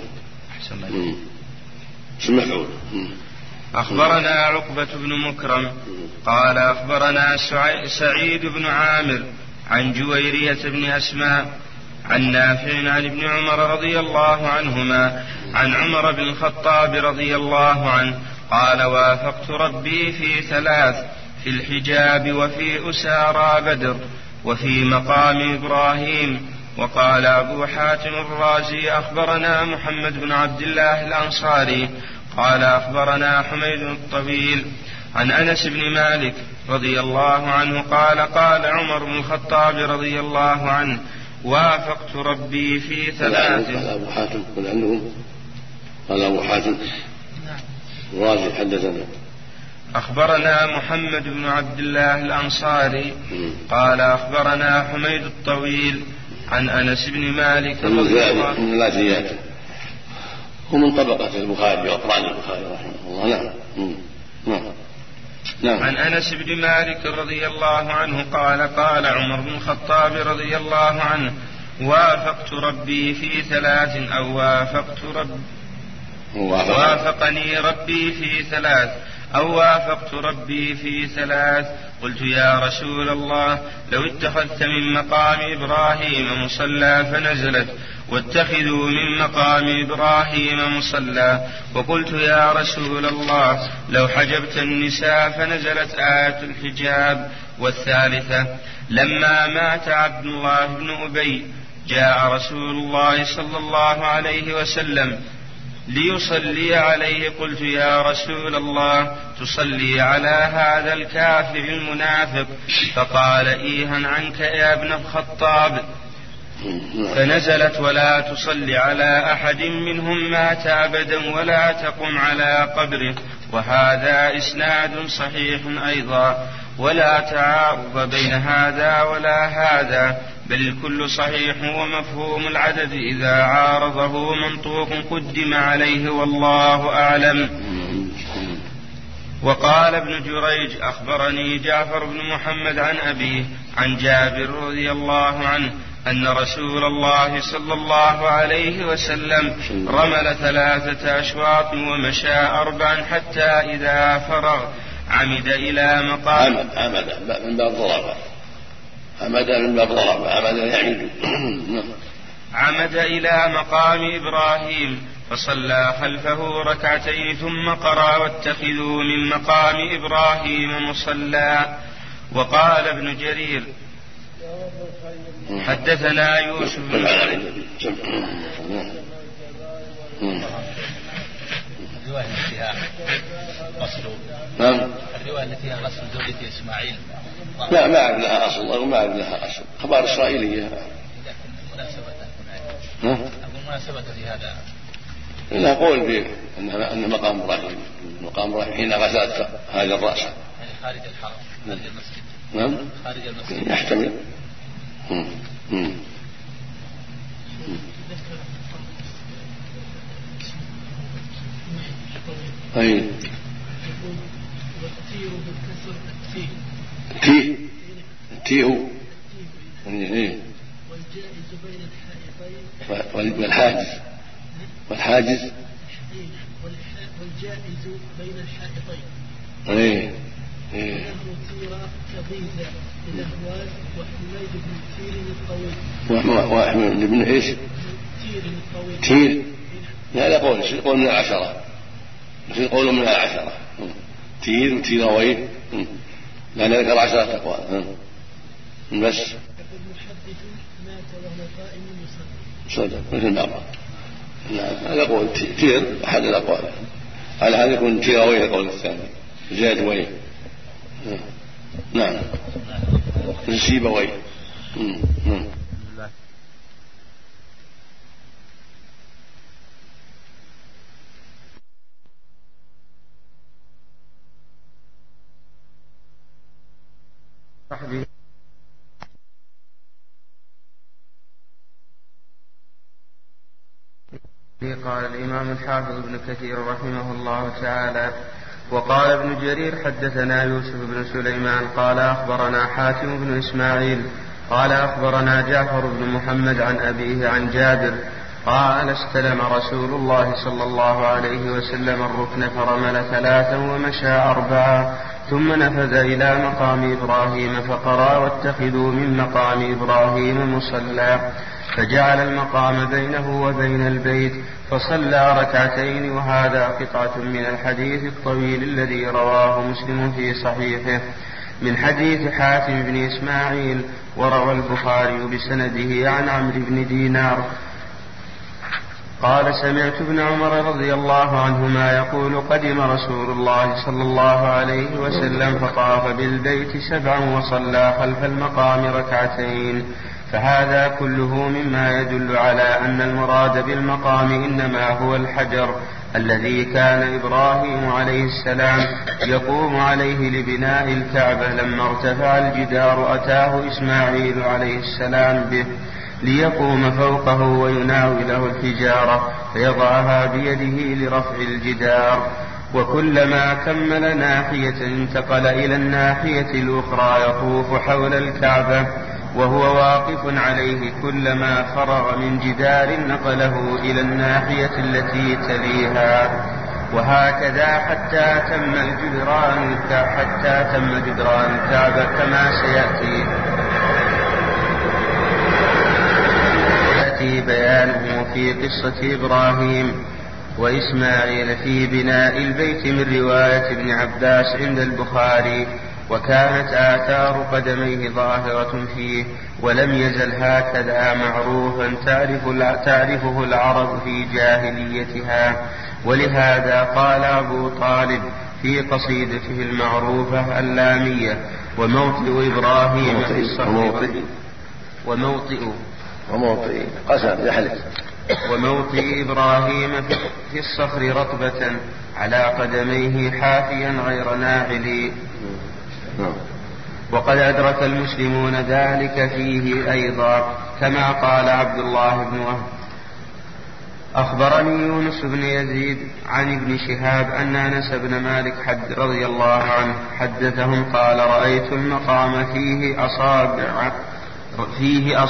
أخبرنا عقبة بن مكرم قال أخبرنا سعيد بن عامر عن جويرية بن أسماء عن نافع عن ابن عمر رضي الله عنهما عن عمر بن الخطاب رضي الله عنه قال وافقت ربي في 3: في الحجاب، وفي أسارى بدر، وفي مقام إبراهيم. وقال أبو حاتم الرازي أخبرنا محمد بن عبد الله الأنصاري قال أخبرنا حميد الطويل عن أنس بن مالك رضي الله عنه قال قال عمر بن الخطاب رضي الله عنه وافقت ربي في 3. قال أبو حاتم قال أبو حاتم الرازي حدثنا أخبرنا محمد بن عبد الله الأنصاري قال أخبرنا حميد الطويل عن أنس بن مالك رضي الله عنه. من لا زيادة، ومن طبقة البخاري وأقران البخاري رحمه الله. نعم. عن أنس بن مالك رضي الله عنه قال قال عمر بن الخطاب رضي الله عنه وافقت ربي في 3 أو وافقني ربي في 3 أو وافقت ربي في 3. قلت يا رسول الله لو اتخذت من مقام إبراهيم مصلى فنزلت واتخذوا من مقام إبراهيم مصلى. وقلت يا رسول الله لو حجبت النساء فنزلت آية الحجاب. والثالثة لما مات عبد الله بن أبي جاء رسول الله صلى الله عليه وسلم ليصلي عليه. قلت يا رسول الله تصلي على هذا الكافر المنافق؟ فقال إيها عنك يا ابن الخطاب. فنزلت ولا تصلي على أحد منهم مات أبدا ولا تقم على قبره. وهذا إسناد صحيح أيضا، ولا تعارض بين هذا ولا هذا، بل الكل صحيح ومفهوم العدد إذا عارضه منطوق قدم عليه والله أعلم. وقال ابن جريج أخبرني جعفر بن محمد عن أبيه عن جابر رضي الله عنه أن رسول الله صلى الله عليه وسلم رمل 3 أشواط ومشى 4 حتى إذا فرغ عمد إلى مقام عمد إلى مقام إبراهيم فصلى خلفه 2 ركعتين ثم قرأ واتخذوا من مقام إبراهيم مصلى. وقال ابن جرير حدثنا يوسف الرواية التي فيها غسل زوجة إسماعيل لا ما أعرف لها أصل وما أعرف لها أصل، أخبار إسرائيلية. المناسبة في هذا إنها قول فيه أن مقام إبراهيم حين غسلت هذا الرأس يعني خارج الحرم خارج المسجد. نعم خارج المسجد يحتمل. أي تيه والحاجز والجائز بين الحائطين. ايه كضيزة للأهواز وحميد بن تير الطويل. وأحمد بن ايش؟ تير. هذا قول من 10. مثل قول من 10 تير وتيروين، لأن ذكر 10 أقوال بس. المحدث مات وهو قائم صدق مثل ما قال. هذا قول تير أحد الأقوال، على هذا يكون تيروين القول الثاني زيادة وين. نعم السيبوين. قال الإمام الحافظ ابن كثير رحمه الله تعالى: وقال ابن جرير حدثنا يوسف بن سليمان قال أخبرنا حاتم بن إسماعيل قال أخبرنا جعفر بن محمد عن أبيه عن جابر قال: استلم رسول الله صلى الله عليه وسلم الركن فرمل 3 ومشى 4 ثم نفذ إلى مقام إبراهيم فقرأ: واتخذوا من مقام إبراهيم مصلى، فجعل المقام بينه وبين البيت فصلى 2 ركعتين. وهذا قطعة من الحديث الطويل الذي رواه مسلم في صحيحه من حديث حاتم بن إسماعيل، وروى البخاري بسنده عن عمرو بن دينار قال: سمعت ابن عمر رضي الله عنهما يقول: قدم رسول الله صلى الله عليه وسلم فطاف بالبيت 7 وصلى خلف المقام 2 ركعتين. فهذا كله مما يدل على أن المراد بالمقام إنما هو الحجر الذي كان إبراهيم عليه السلام يقوم عليه لبناء الكعبة. لما ارتفع الجدار أتاه إسماعيل عليه السلام به ليقوم فوقه ويناوله الحجارة فيضعها بيده لرفع الجدار، وكلما كمل ناحية انتقل إلى الناحية الأخرى يطوف حول الكعبة وهو واقف عليه. كلما فرغ من جدار نقله إلى الناحية التي تليها، وهكذا حتى تم جدران الكعبة كما سيأتي بيانه في قصة إبراهيم وإسماعيل في بناء البيت من رواية ابن عباس عند البخاري. وكانت آثار قدميه ظاهرة فيه، ولم يزل هكذا معروفا تعرفه العرب في جاهليتها. ولهذا قال أبو طالب في قصيدته المعروفة اللامية: وموطئ إبراهيم في الصخر وموطئ إبراهيم في الصخر رطبة على قدميه حافيا غير ناعل. وقد أدرك المسلمون ذلك فيه أيضا، كما قال عبد الله بن وهب: أخبرني يونس بن يزيد عن ابن شهاب أن أنس بن مالك رضي الله عنه حدثهم قال: رأيت المقام فيه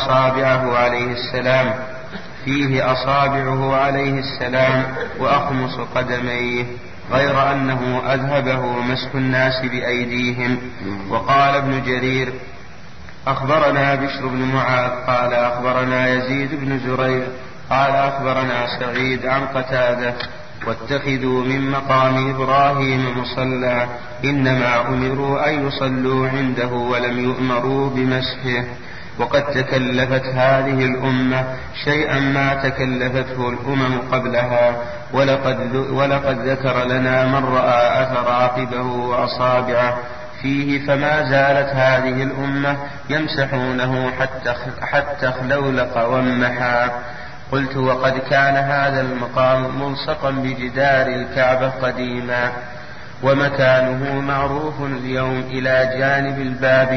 أصابعه عليه السلام وأخمص قدميه، غير أنه أذهبه مسح الناس بأيديهم. وقال ابن جرير: أخبرنا بشر بن معاذ قال أخبرنا يزيد بن زريع قال أخبرنا سعيد عن قتادة: واتخذوا من مقام إبراهيم مصلى، إنما أمروا أن يصلوا عنده ولم يؤمروا بمسحه. وقد تكلفت هذه الأمة شيئا ما تكلفته الأمم قبلها، ولقد ذكر لنا من رأى أثر عقبه وأصابعه فيه، فما زالت هذه الأمة يمسحونه حتى خلولق وامحى. قلت: وقد كان هذا المقام ملصقا بجدار الكعبة قديما، ومكانه معروف اليوم إلى جانب الباب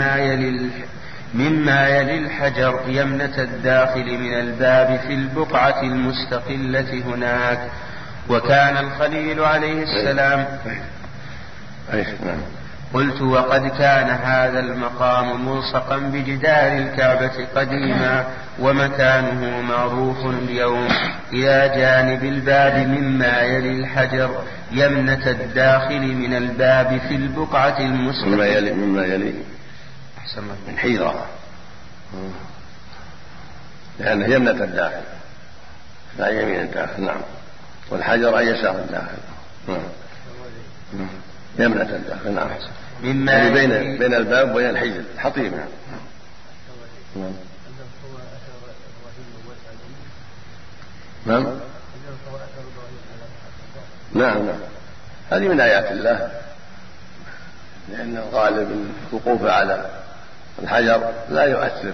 مما يلي الحجر يمنة الداخل من الباب في البقعة المستقلة هناك. وكان الخليل عليه السلام. قلت: وقد كان هذا المقام ملصقا بجدار الكعبة قديما، ومكانه معروف اليوم إلى جانب الباب مما يلي الحجر يمنة الداخل من الباب في البقعة المستقلة. مما يلي من حيرة، لأنه يمنة الداخل لا يمين الداخل. نعم. والحجر أي يسار الداخل. يمنة الداخل. نعم. يعني بين الباب وبين الحجر حطيم. نعم. نعم. هذه من آيات الله، لأن الغالب الوقوف على الحجر لا يؤثر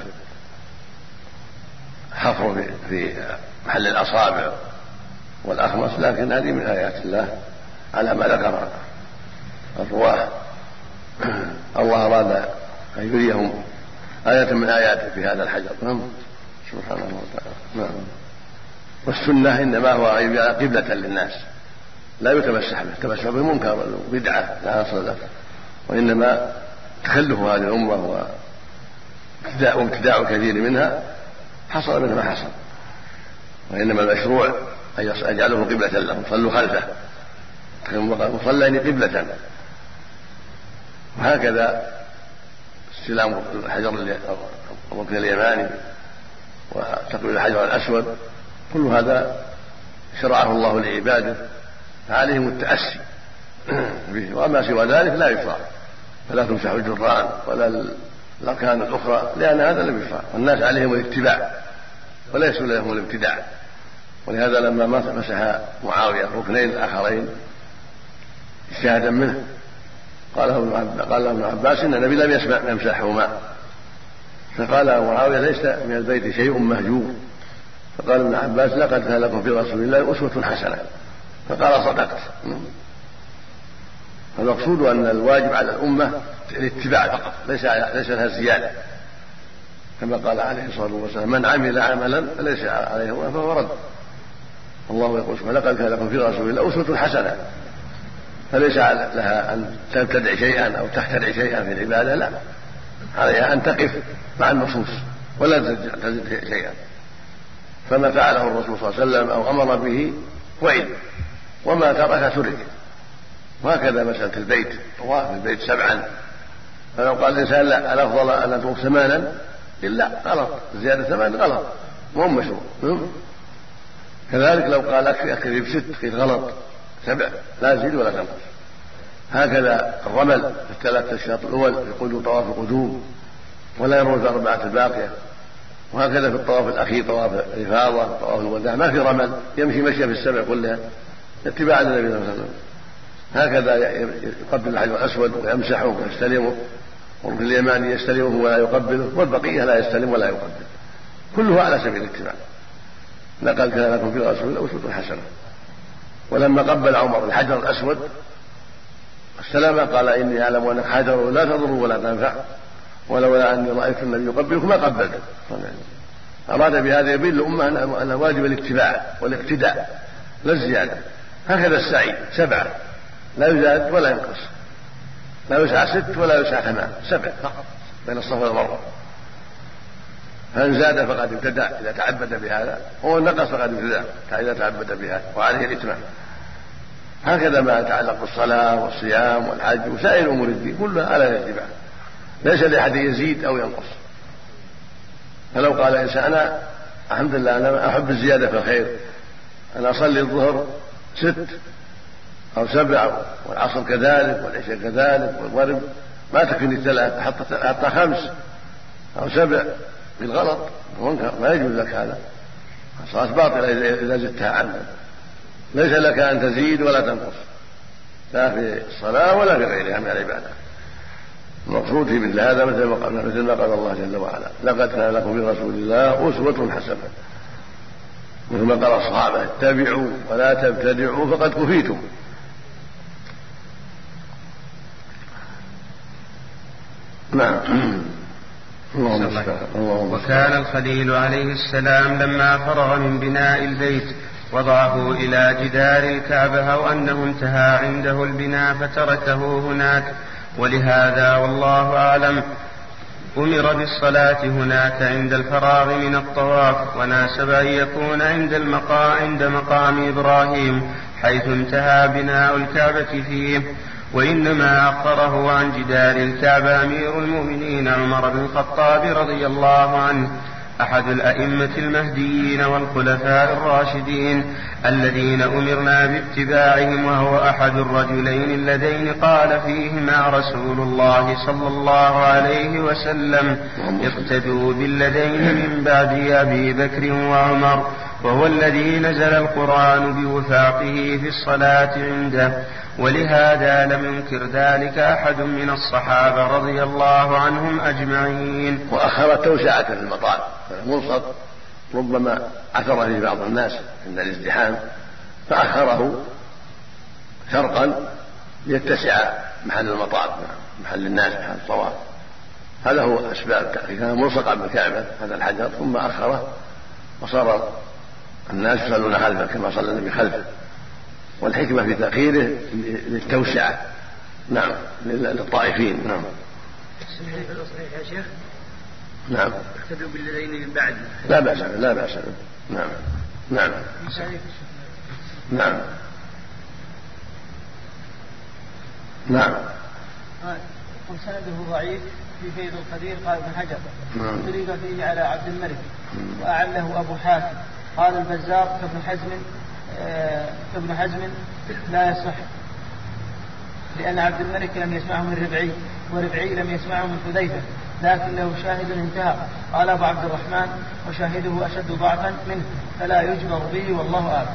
حفره في محل الأصابع والأخمص، لكن هذه من آيات الله على ما ذكر الرواة. الله أراد أن يريهم آية من آياته في هذا الحجر. سبحانه وتعالى. نعم. والسنة إنما هو قبلة للناس، لا يتمسح به، التمسح به منكر وبدعة لا أصل له، وإنما تخلف هذه الأمة وابتداع كثير منها حصل منه ما حصل، وإنما المشروع أن يجعله قبلة لهم، صلوا خلفه، مصلين قبلة. وهكذا استلام الحجر الركن اليماني وتقبيل الحجر الأسود، كل هذا شرعه الله لعباده، فعليهم التأسي به، وما سوى ذلك لا يشرع، فلا تمسح الجران ولا الأركان الأخرى، لأن هذا لم يشرع، والناس عليهم الاتباع وليس لهم الابتداع. ولهذا لما مسح معاوية ركنين الآخرين اجتهادا منه قال له ابن عباس إن النبي لم يمسحهما، فقال معاوية ليس من البيت شيء مهجور، فقال ابن عباس لقد كان لكم في رسول الله أسوة حسنة، فقال صدقت. فالمقصود أن الواجب على الأمة الاتباع فقط، ليس لها الزيادة، كما قال عليه الصلاة والسلام: من عمل عملا فليس عليه فهو رد. الله يقول سبحانه: لقد كان لكم في رسول الله أسوة حسنة، فليس لها أن تبتدع شيئا أو تخترع شيئا في العبادة، لا، عليها أن تقف مع النصوص ولا تزد شيئا. فما فعله الرسول صلى الله عليه وسلم أو أمر به وعد، وما ترك ترك. وهكذا مسألة البيت، طواف البيت 7، فلو قال الإنسان لا، الأفضل أن أطوف 8، إلا غلط، زيادة 8 غلط، مو مشروع. كذلك لو قال أكفي ب6 قيل غلط، 7 لا يزيد ولا تنقص. هكذا الرمل في ال3 أشواط الأول يقول طواف القدوم، ولا يرمل في 4 الباقية. وهكذا في الطواف الأخير طواف الإفاضة، طواف الوداع، ما في رمل، يمشي مشي في ال7 كلها اتباعا للنبي صلى الله عليه وسلم. هكذا يقبل الحجر الأسود ويمسحه ويستلمه، والركن اليماني يستلمه ولا يقبله، والبقية لا يستلم ولا يقبل، كله على سبيل الاتباع. لقد كان لكم في رسول الله أسوة حسنة. ولما قبل عمر الحجر الأسود السلامة قال إني أعلم أنك حجر لا تضر ولا تنفع، ولولا أني رأيت النبي يقبلك ما قبلت. أراد بهذا يبين الأمة أن واجب الاتباع والاقتداء لا الزيادة. هكذا السعي 7 لا يزاد ولا ينقص، لا يسعى 6 ولا يسعى 8، 7 فقط بين الصفا والمروة. فإن زاد فقد ابتدع إذا تعبد بهذا، ومن نقص فقد ابتدع إذا تعبد بهذا، وعليه الإتمام. هكذا ما يتعلق بالصلاة والصيام والحج وسائر أمور الدين كلها على الاتباع، ليس لأحد يزيد أو ينقص. فلو قال إنسان أنا الحمد لله أنا أحب الزيادة في الخير، أنا أصلي الظهر 6 أو 7 والعصر كذلك والعشاء كذلك والمغرب ما تكفيني 3 حتى 5 أو 7 بالغلط ومنكر، ما يجوز لك هذا، الصلاة باطلة إذا زدتها عنك. ليس لك أن تزيد ولا تنقص لا في الصلاة ولا في غيرها من العبادة. المقصود في مثل هذا مثل ما قال الله جل وعلا لقد كان لكم في رسول الله أسوة حسنة، مثل ما قال الصحابة اتبعوا ولا تبتدعوا فقد كفيتم. نعم. وكان الخليل عليه السلام لما فرغ من بناء البيت وضعه إلى جدار الكعبة أو أنه انتهى عنده البناء فتركه هناك، ولهذا والله أعلم أمر بالصلاة هناك عند الفراغ من الطواف، وناسب أن يكون عند مقام إبراهيم حيث انتهى بناء الكعبة فيه. وإنما أخره عن جدار الكعبة أمير المؤمنين عمر بن الخطاب رضي الله عنه، أحد الأئمة المهديين والخلفاء الراشدين الذين أمرنا باتباعهم، وهو أحد الرجلين اللذين قال فيهما رسول الله صلى الله عليه وسلم اقتدوا بالذين من بعد أبي بكر وعمر، وهو الذي نزل القرآن بوفاقه في الصلاة عنده، ولهذا لم ينكر ذلك أحد من الصحابة رضي الله عنهم أجمعين. وأخر التوسعة في المطار الملصق ربما عثر فيه بعض الناس عند الازدحام فأخره شرقا ليتسع محل المطار، محل الناس، محل الطواف. هذا هو أسباب كان ملصقا بالكعبة هذا الحجر، ثم أخره وصار الناس يصلون خلفه كما صلى النبي خلفه، والحكمة في تأخيره للتوسعة. نعم للطائفين. نعم. صحيح يا شيخ. نعم. اقتدوا بالذين من بعد. لا بأس لا بأس. نعم. نعم. نعم. نعم. قل سنده ضعيف في فيض القدير قال ابن حجر طريق فيه على عبد الملك وأعله أبو حاتم. قال البزار ابن حزم لا يصح، لأن عبد الملك لم يسمعه من ربعي، وربعي لم يسمعه من حذيفة، لكن له شاهد انتهى. قال أبو عبد الرحمن وشاهده أشد ضعفا منه فلا يجبر به والله أعلم.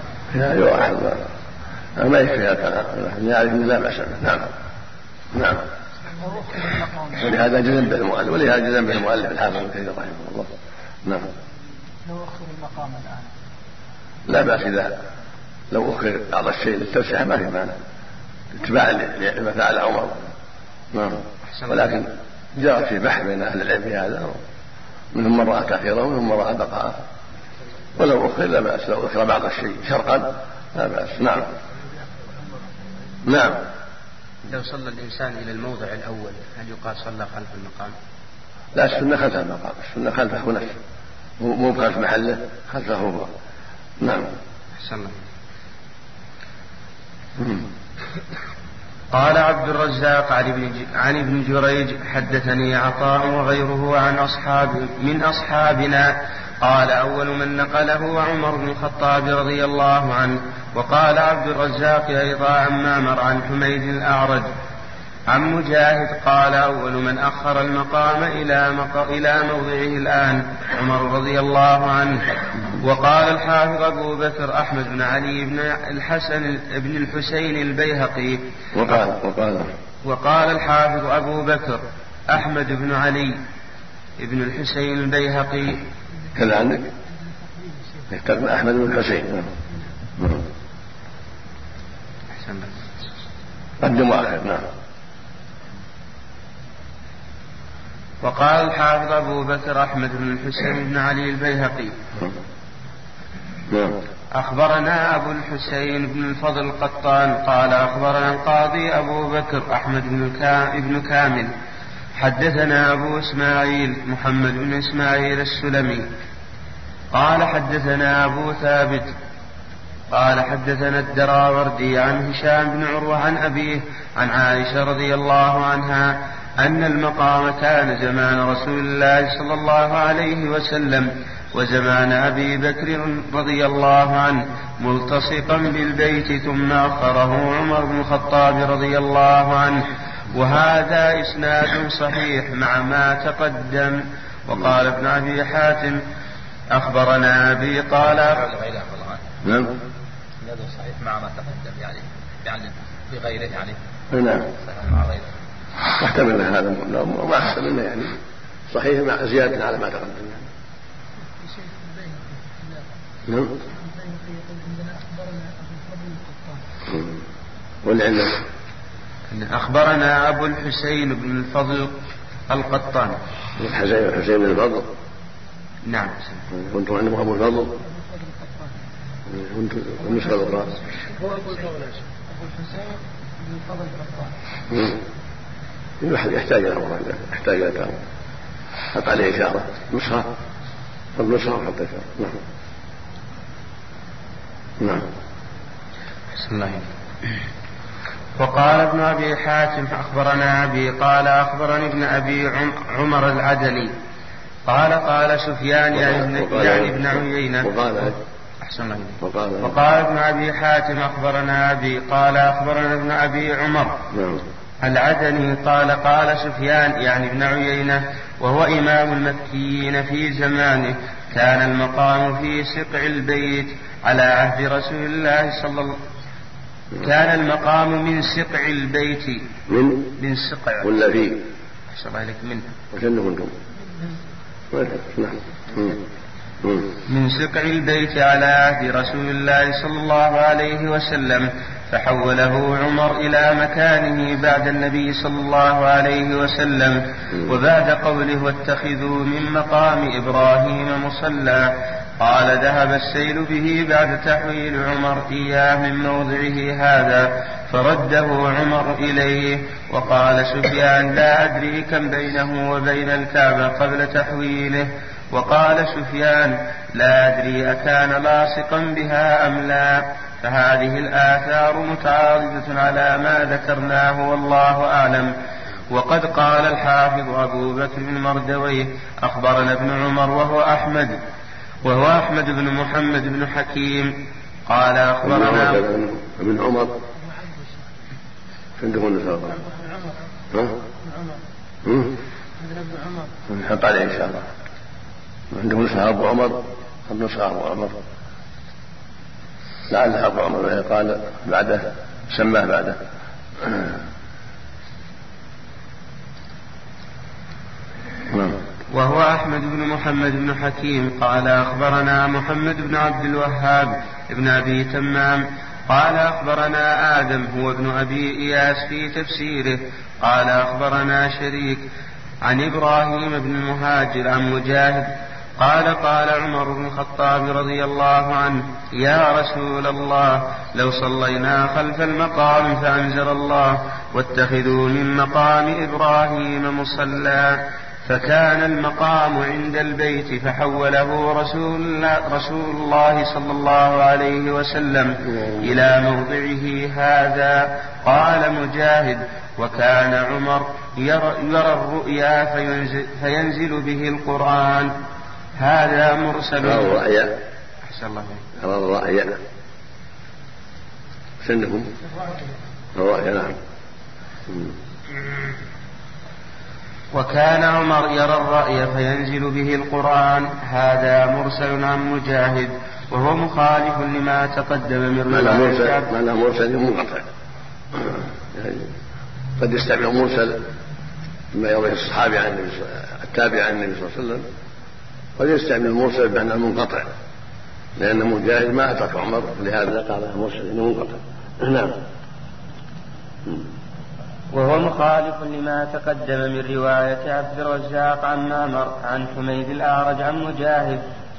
ما يكفي هذا يعرف ان لا باس. نعم. نعم. ولهذا جزم به المؤلف الحافظ ابن كثير رحمه الله. نعم. لو أخر المقام الآن لا باس اذا لو اخر بعض الشيء للتوسعه ما في مانع اتباعا لما فعل عمر. نعم. ولكن جاء في بحث بين اهل العلم في هذا، منهم من راى تاخيره ومنهم من راى بقاءه، ولو اخر لا باس لو اخر بعض الشيء شرقا لا باس. نعم. نعم. لو صلى الإنسان إلى الموضع الأول هل يقال صلى خلف المقام؟ لا، السنة خلف المقام، السنة خلفه هو نفسه، مو خلف محله، خلفه هو. نعم. أحسن الله. قال عبد الرزاق عن ابن جريج حدثني عطاء وغيره من أصحابنا قال أول من نقله عمر بن الخطاب رضي الله عنه. وقال عبد الرزاق أيضا عن معمر عن حميد الأعرج عن مجاهد قال أول من أخر المقام إلى موضعه الآن عمر رضي الله عنه. وقال الحافظ أبو بكر أحمد بن علي بن الحسين البيهقي وقال الحافظ أبو بكر أحمد بن علي بن الحسين البيهقي كذا عندك يكتب أحمد بن الحسين. قدم وآخر. نعم. وقال الحافظ أبو بكر أحمد بن الحسين بن علي البيهقي أخبرنا أبو الحسين بن الفضل القطان قال أخبرنا القاضي أبو بكر أحمد بن كامل حدثنا أبو إسماعيل محمد بن إسماعيل السلمي قال حدثنا أبو ثابت قال حدثنا الدراوردي عن هشام بن عروة عن أبيه عن عائشة رضي الله عنها أن المقام كان زمان رسول الله صلى الله عليه وسلم وزمان أبي بكر رضي الله عنه ملتصقا بالبيت ثم أخره عمر بن الخطاب رضي الله عنه، وهذا إسناد صحيح مع ما تقدم. وقال ابن أبي حاتم أخبرنا أبي قال نعم صحيح مع ما تقدم يعني بغيره يعني نعم مع غيره واحتمل هذا وما احتملنا يعني صحيح مع زيادة على ما تقدم. نعم. والعلم أخبرنا أبو الحسين بن الفضل القطان الحسين بن الفضل. نعم. كنتم عندكم أبو الفضل كنتم النسخة الأخرى هو أبو الحسين بن الفضل القطان. الواحد يحتاج إلى أمر يحتاج إلى كلام حط عليه إشارة نسخة والنسخة وحط إشارة. نعم. نعم. وقال ابن أبي حاتم أخبرنا أبي قال أخبرني ابن أبي عمر العدلي قال سفيان يعني ابن عيينة وقال ابن أبي حاتم أخبرنا أبي قال أخبرنا ابن أبي عمر العدني قال سفيان يعني ابن عيينة وهو إمام المكيين في زمانه كان المقام في سقع البيت على عهد رسول الله صلى الله عليه وسلم. كان المقام من سقع البيت من سقع ولا فيه أحسن الله إليك منه وشنه من سقع البيت على عهد رسول الله صلى الله عليه وسلم فحوله عمر إلى مكانه بعد النبي صلى الله عليه وسلم وبعد قوله واتخذوا من مقام إبراهيم مصلى قال ذهب السيل به بعد تحويل عمر إياه من موضعه هذا فرده عمر إليه. وقال سفيان لا أدري كم بينه وبين الكعبة قبل تحويله. وقال سفيان لا أدري أكان لاصقا بها أم لا. فهذه الآثار متعارضة على ما ذكرناه والله أعلم. وقد قال الحافظ أبو بكر بن مردويه أخبرنا ابن عمر وهو أحمد بن محمد بن حكيم قال أخبرنا ابن عمر عندكم نسخة حط عليه إن شاء الله عندكم نسخة أبو عمر النسخة أبو عمر لعلها أبو عمر قال بعده سماه بعده. وهو أحمد بن محمد بن حكيم قال أخبرنا محمد بن عبد الوهاب ابن أبي تمام قال أخبرنا آدم هو ابن أبي إياس في تفسيره قال أخبرنا شريك عن إبراهيم بن المهاجر عن مجاهد قال عمر بن الخطاب رضي الله عنه يا رسول الله لو صلينا خلف المقام فأنزل الله واتخذوا من مقام إبراهيم مصلى فكان المقام عند البيت فحوله رسول الله صلى الله عليه وسلم إلى موضعه هذا. قال مجاهد وكان عمر يرى الرؤيا فينزل به القرآن. هذا مرسل الرؤيا أحسن الله يرى الرؤيا سنهم الرؤيا. نعم. وكان عمر يرى الرأي فينزل به القرآن. هذا مرسل عن مجاهد وهو مخالف لما تقدم من رواية. ما له مرسل منقطع يعني قد يستعمل مرسل ما يرويه الصحابي عن التابع عن النبي صلى الله عليه وسلم قد يستعمل المرسل بأنه منقطع لأن مجاهد ما أدرك عمر لهذا قال مرسل إنه منقطع. نعم. وهو مخالف لما تقدم من رواية عبد الرزاق عن معمر عن حميد الأعرج عن مجاهد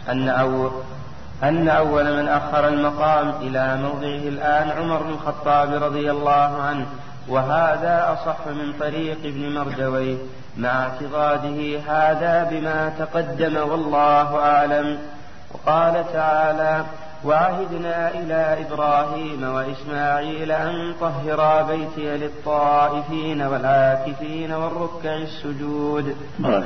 أن أول من أخر المقام إلى موضعه الآن عمر بن الخطاب رضي الله عنه، وهذا أصح من طريق ابن مردويه مع اعتضاده هذا بما تقدم والله أعلم. وقال تعالى: وعهدنا إلى إبراهيم وإسماعيل أن طهرا بيتي للطائفين والعاكفين والركع السجود.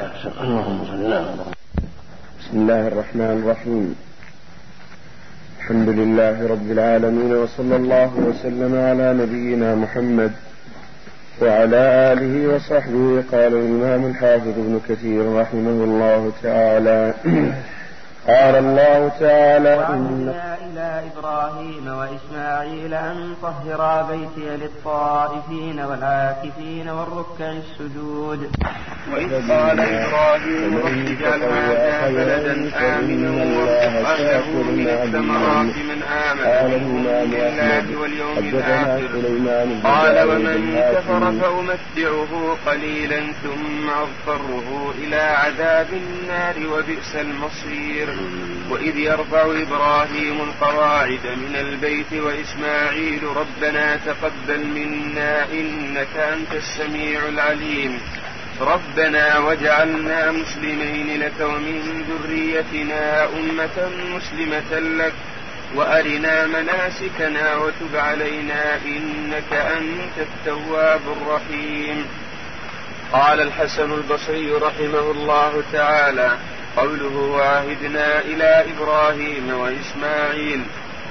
بسم الله الرحمن الرحيم. الحمد لله رب العالمين، وصلى الله وسلم على نبينا محمد وعلى آله وصحبه. قال الإمام الحافظ ابن كثير رحمه الله تعالى: قال الله تعالى: وعهدنا إلى إبراهيم وإسماعيل أن طهرا بيتي للطائفين والعاكفين والركع السجود. وإذ قال إبراهيم: رب اجعل هذا بلدا آمنا وارزق أهله من الثمرات من آمن بالله واليوم الآخر. قال: ومن كفر فأمتعه قليلا ثم أضطره إلى عذاب النار وبئس المصير. وإذ يرفع إبراهيم القواعد من البيت وإسماعيل ربنا تقبل منا إنك أنت السميع العليم. ربنا واجعلنا مسلمين لك ومن ذريتنا أمة مسلمة لك وأرنا مناسكنا وتب علينا إنك أنت التواب الرحيم. قال الحسن البصري رحمه الله تعالى: قوله وعهدنا إلى إبراهيم وإسماعيل،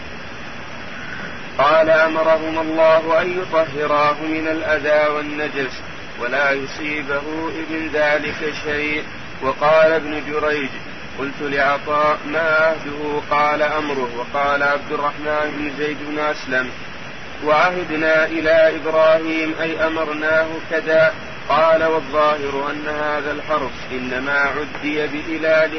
قال: أمرهما الله أن يطهراه من الأذى والنجس ولا يصيبه من ذلك شيء. وقال ابن جريج: قلت لعطاء: ما عهده؟ قال: أمره. وقال عبد الرحمن بن زيد بن أسلم: وعهدنا إلى إبراهيم أي أمرناه كذا. قال: والظاهر أن هذا الحرف إنما عدي بإلى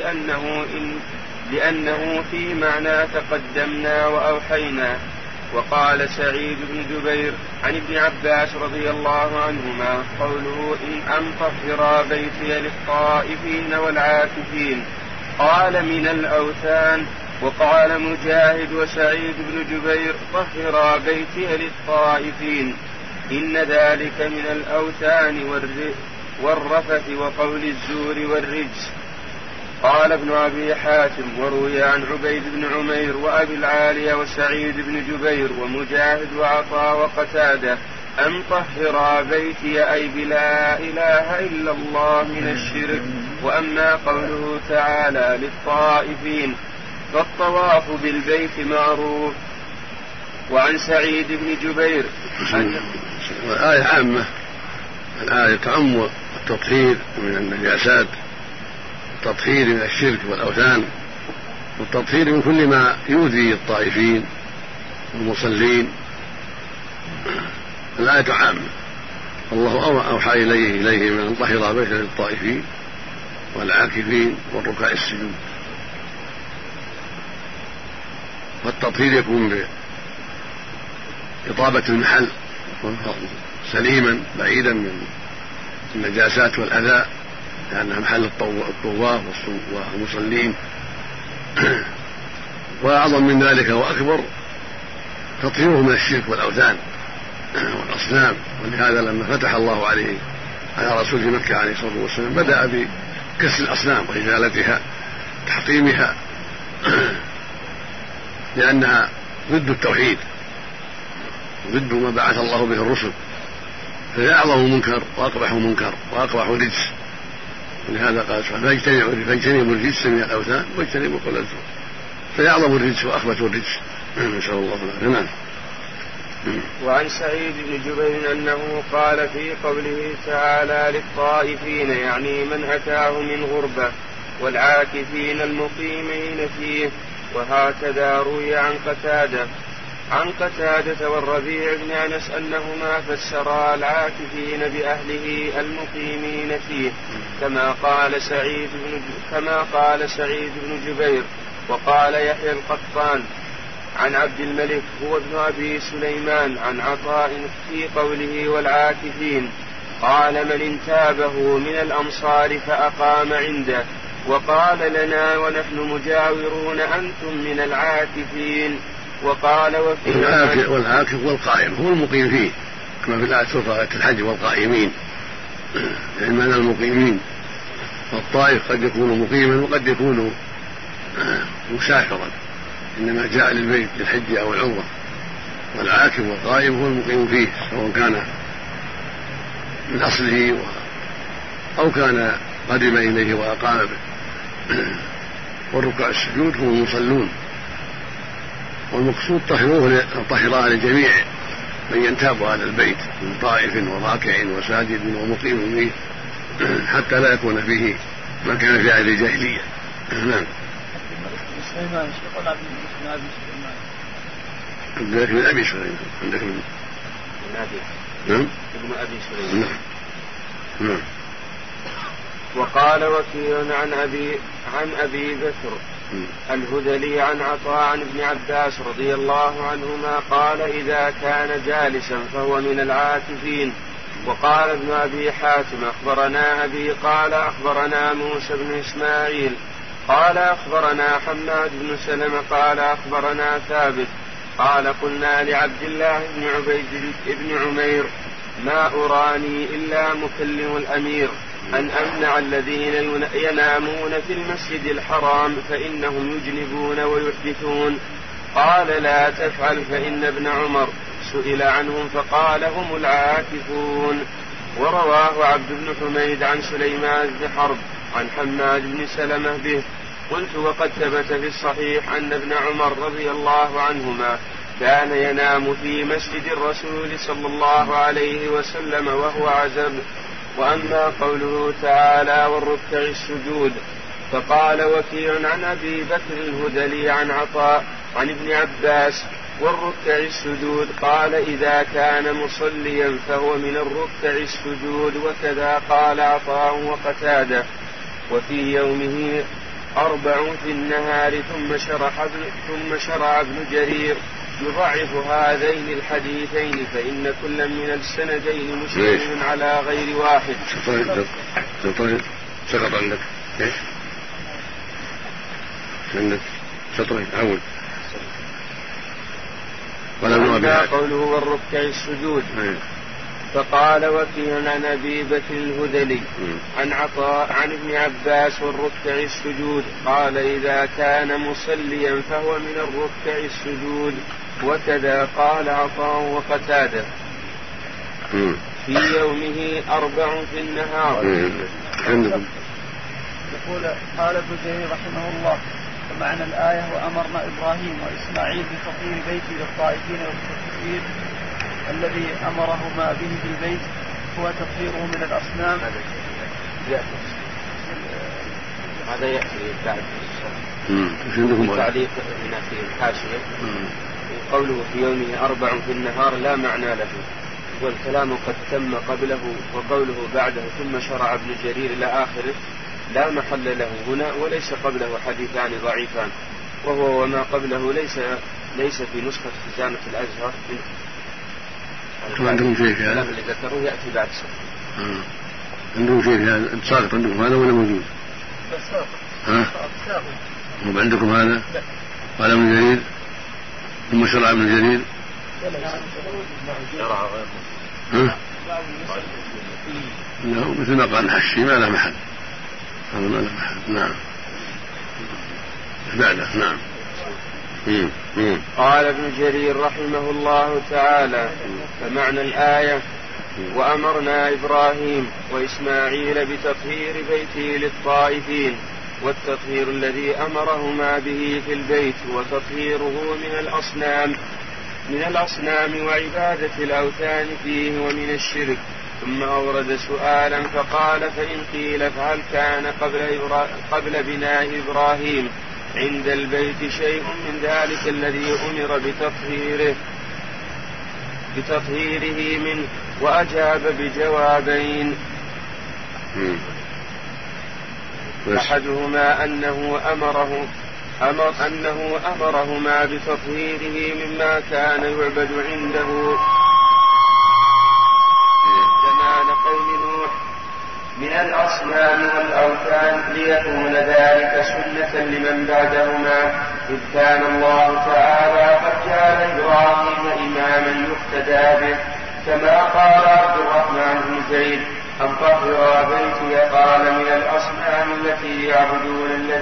لأنه في معنى تقدمنا وأوحينا. وقال سعيد بن جبير عن ابن عباس رضي الله عنهما قوله: أن طهرا بيتي للطائفين والعاكفين، قال: من الأوثان. وقال مجاهد وسعيد بن جبير: طهرا بيتي للطائفين، إن ذلك من الأوثان والرفث وقول الزور والرجس. قال ابن أبي حاتم: وروي عن عبيد بن عمير وأبي العالية وسعيد بن جبير ومجاهد وعطاء وقتادة أن طهرا بيتي أي بلا إله إلا الله من الشرك. وأما قوله تعالى للطائفين فالطواف بالبيت معروف. وعن سعيد بن جبير الآية عامة، الآية تعم التطهير من النجاسات، التطهير من الشرك والأوثان، والتطهير من كل ما يؤذي الطائفين والمصلين. الآية عامة، الله أوحى إليه من أن طهر بيته للطائفين والعاكفين والركع السجود. والتطهير يكون بإطابة المحل سليما بعيدا من النجاسات والأذى، لأنها محل الطواف والمصلين. وأعظم من ذلك وأكبر تطهيره من الشرك والأوثان والأصنام. ولهذا لما فتح الله عليه على رسول مكة عليه الصلاة والسلام بدأ بكسر الأصنام وإزالتها تحطيمها، لأنها ضد التوحيد، ضد ما بعث الله به الرسل، فهي أعظم منكر وأقبح منكر وأقبح رجس. ولهذا قال سبحانه: فاجتنبوا الرجس من الأوثان واجتنبوا قول الزور. فهي أعظم الرجس وأخبث الرجس، نسأل الله العافية. وعن سعيد بن جبير أنه قال في قوله تعالى للطائفين يعني من أتاه من غربة، والعاكفين المقيمين فيه. وهكذا روي عن قتادة والربيع بن أنس أنهما فسرا العاكفين بأهله المقيمين فيه، كما قال سعيد بن جبير. وقال يحيى القطان عن عبد الملك هو ابن أبي سليمان عن عطاء في قوله والعاكفين قال من انتابه من الأمصار فأقام عنده وقال لنا ونحن مجاورون أنتم من العاكفين. وقال والعاكف والقائم هو المقيم فيه كما في الآية سورة الحج والقائمين يعني معنى المقيمين. والطائف قد يكون مقيما وقد يكون مسافرا إنما جاء للبيت للحج أو العمرة. والعاكف والقائم هو المقيم فيه سواء كان من أصله أو كان قدم إليه وأقام به. والركع السجود هم المصلون والمقصود طهرها لجميع من ينتاب هذا البيت من طائف وراكع وساجد ومقيم فيه حتى لا يكون فيه ما كان في عهد الجاهلية. نعم. عندك من أبي سليمان عندك من أبي نعم ابن أبي سليمان نعم. وقال وكيع عن أبي بكر الهذلي عن عطاء عن ابن عباس رضي الله عنهما قال إذا كان جالسا فهو من العاكفين. وقال ابن أبي حاتم أخبرنا أبي قال أخبرنا موسى بن إسماعيل قال أخبرنا حماد بن سلمة قال أخبرنا ثابت قال قلنا لعبد الله بن عبيد بن عمير ما أراني إلا مكلم الأمير أن أمنع الذين ينامون في المسجد الحرام فإنهم يجنبون ويحدثون. قال لا تفعل فإن ابن عمر سئل عنهم فقال هم العاكفون. ورواه عبد بن حميد عن سليمان بن حرب عن حماد بن سلمة به. قلت وقد ثبت في الصحيح أن ابن عمر رضي الله عنهما كان ينام في مسجد الرسول صلى الله عليه وسلم وهو عزب. وأما قوله تعالى والركع السجود فقال وكيع عن أبي بكر الهذلي عن عطاء عن ابن عباس والركع السجود قال إذا كان مصليا فهو من الركع السجود وكذا قال عطاء وقتادة. وفي يومه 4 في النهار ثم شرع ابن جرير يضعف هذين الحديثين فإن كل من السندين مسلم على غير واحد. سقط عندك ايش؟ عندك سطرين أول وأما قوله والركع السجود فقال وكيع عن أبي بكر الهذلي عن عطاء عن ابن عباس والركع السجود قال إذا كان مصليا فهو من الركع السجود وكذا قال عطاء وقتادة. في يومه 4 في النهار. يقول قال ابن جرير رحمه الله ومعنى الآية وأمرنا إبراهيم وإسماعيل بتطهير بيتي للطائفين والتطهير الذي أمرهما به في البيت هو تطهيره من الأصنام. هذا يأتي بعد تعليق في الحاشية. قوله في يومه 4 في النهار لا معنى له والكلام قد تم قبله. وقوله بعده ثم شرع ابن جرير إلى آخره لا محل له هنا وليس قبله حديثان ضعيفان وهو وما قبله ليس في نسخة خزانة الأزهر. عندهم شيء في هذا اللي ذكروه يأتي بعد سنة. عندهم شيء في هذا ساقط عندكم هذا ولا موجود؟ مو عندكم هذا ولا ابن جرير ثم شرع ابن جرير لا مثل ما قال الحشي ما له محل. نعم بعده. نعم. قال ابن جرير رحمه الله تعالى فمعنى الآية وأمرنا إبراهيم وإسماعيل بتطهير بيته للطائفين والتطهير الذي أمرهما به في البيت وتطهيره من الأصنام وعبادة الأوثان فيه ومن الشرك. ثم أورد سؤالا فقال فإن قيل فهل كان قبل بناء إبراهيم عند البيت شيء من ذلك الذي أمر بتطهيره منه؟ وأجاب بجوابين. أحدهما أنه أمره أنه أمرهما بتطهيره مما كان يعبد عنده زمان قوم نوح من الأصنام والأوثان ليكون ذلك سنة لمن بعدهما، إذ كان الله تعالى قد جعل إبراهيم إماما يقتدى به، كما قال عبد الرحمن بن زيد أن طهر بيتي قال من الأصنام التي يعبدون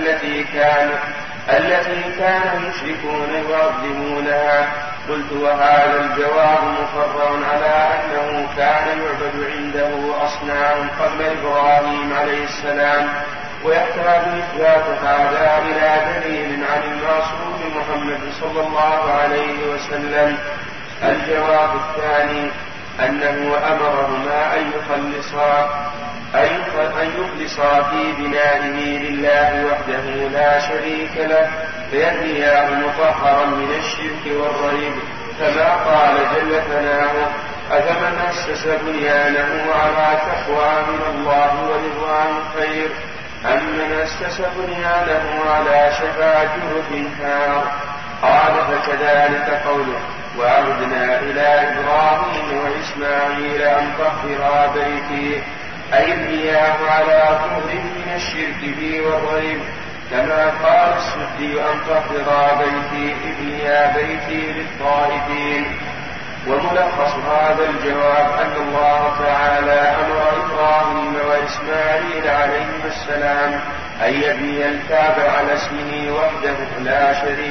التي كان المشركون يعظمونها. قلت وهذا الجواب مفرع على أنه كان يعبد عنده أصنام قبل إبراهيم عليه السلام، ويحتاج إثبات هذا إلى دليل عن المعصوم محمد صلى الله عليه وسلم. الجواب الثاني أنه أمرهما أن يخلصا في بنائه لله وحده لا شريك له، فيهدياه مطهرا من الشرك والريب، كما قال جل ثناؤه: أفمن أسس بنيانه على تقوى من الله ورضوان خير أم من أسس بنيانه على شفا جرف نار. قال فكذلك قوله: وعهدنا إلى إبراهيم وإسماعيل أن طهرا بيتي، أي ابنياه على طهر من الشرك بي والريب، كما قال السدي أن طهرا بيتي ابنيا بيتي للطائفين. وملخص هذا الجواب أن الله تعالى أمر إبراهيم وإسماعيل عليهما السلام أن يبني الكعبة على اسمه وحده لا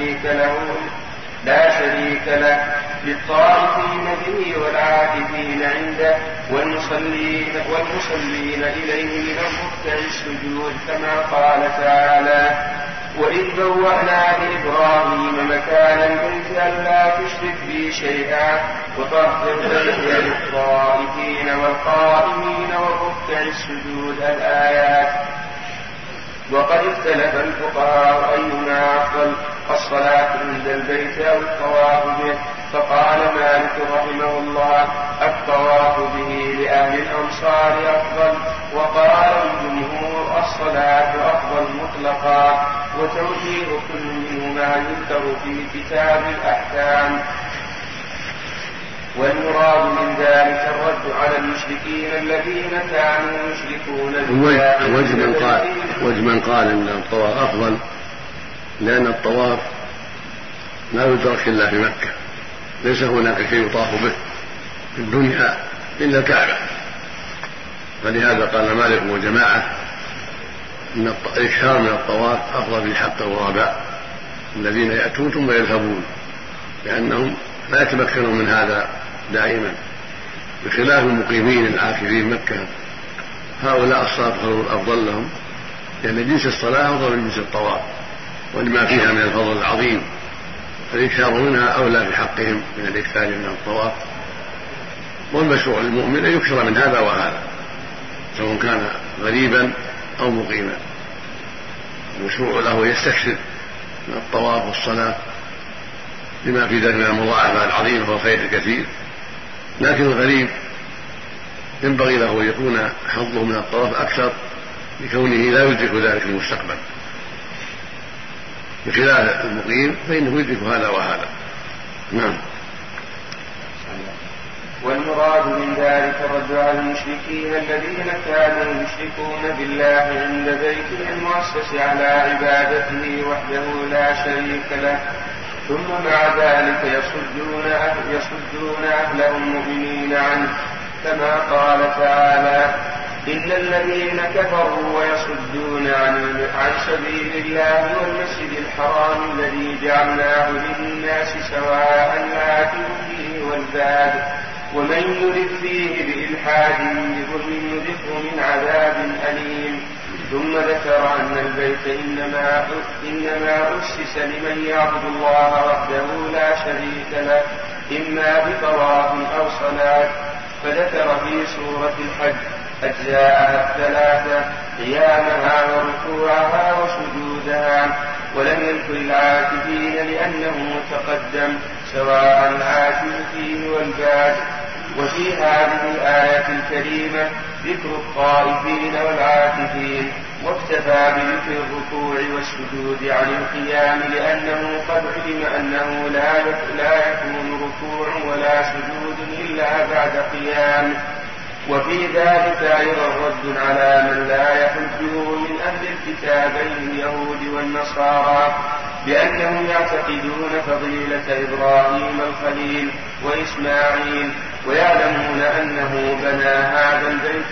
شريك له للطائفين به والعاكفين عنده والمصلين إليه من الركع السجود، كما قال تعالى: وإذ بوأنا لإبراهيم مكان البيت ألا تشرك بي شيئا وطهر بيتي للطائفين والقائمين والركع السجود. الآيات. وقد اختلف الفقهاء أيما أفضل، الصلاة عند البيت أو الطواف به، فقال مالك رحمه الله: الطواف به لأهل الأمصار أفضل، وقال الجمهور: الصلاة أفضل مطلقا، وتوجيه كل منهما يذكر في كتاب الأحكام. والمراد من ذلك الرد على المشركين الذين كانوا يشركون بالله. وجه من قال ان الطواف افضل لان الطواف لا يدرك الا في مكه، ليس هناك شيء يطاف به في الدنيا الا الكعبه، فلهذا قال مالك وجماعه ان الاكثار من الطواف افضل في حق الغرباء الذين ياتون ثم يذهبون، لانهم لا يتمكنون من هذا دائما، بخلاف المقيمين العاكفين مكة. هؤلاء الصلاة أفضل لهم، لأن جنس الصلاة أفضل من جنس الطواف ولما فيها من الفضل العظيم، فالإكثار منها أولى في حقهم من الإكثار من الطواف. والمشروع للمؤمن أن يكثر من هذا وهذا سواء كان غريبا أو مقيما، المشروع له يستكثر من الطواف والصلاة لما في ذلك من المضاعفة العظيمة والخير الكثير، لكن الغريب ينبغي له أن يكون حظه من الطواف أكثر لكونه لا يدرك ذلك في المستقبل، بخلاف المقيم فإنه يدرك هذا وهذا. نعم. والمراد من ذلك الرد على المشركين الذين كانوا يشركون بالله عند بيته المؤسس على عبادته وحده لا شريك له، ثم مع ذلك يصدون أهلهم مؤمنين عنه، كما قال تعالى: إن الذين كفروا ويصدون عن سبيل الله والمسجد الحرام الذي جعلناه للناس سواء الآكل فيه والباد ومن يرد فيه بإلحاد بظلم نذقه من عذاب أليم. ثم ذكر أن البيت إنما أسس لمن يعبد الله وحده لا شريك له، إما بطواف أو صلاة، فذكر في سورة الحج أجزاءها الثلاثة: قيامها وركوعها وسجودها، ولم يذكر العاكفين لأنه تقدم سواء العاكف فيه والباد. وفي هذه الآية الكريمة ذكر الطائفين والعاكفين، واكتفى بذكر الركوع والسجود عن القيام، لأنه قد علم أنه لا يكون ركوع ولا سجود إلا بعد قيام. وفي ذلك أيضا رد على من لا يحجه من أهل الكتابين اليهود والنصارى، لأنهم يعتقدون فضيلة إبراهيم الخليل وإسماعيل، ويعلمون أنه بنى هذا البيت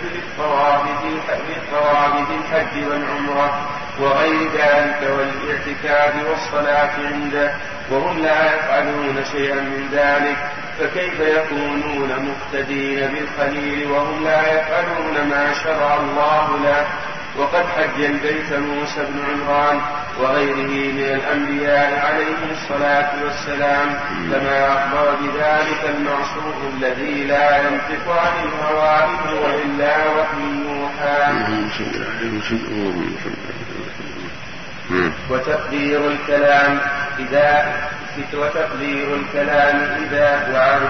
للطواف بالحج والعمرة وغير ذلك والاعتكاف والصلاة عنده، وهم لا يفعلون شيئا من ذلك، فكيف يكونون مقتدين بالخليل وهم لا يفعلون ما شرع الله له؟ وقد حج البيت موسى بن عمران وغيره من الأنبياء عليهم الصلاة والسلام، كما أخبر بذلك المعصوم الذي لا ينطق عن الهوى إن هو إلا وحي يوحى. وتقدير الكلام إذا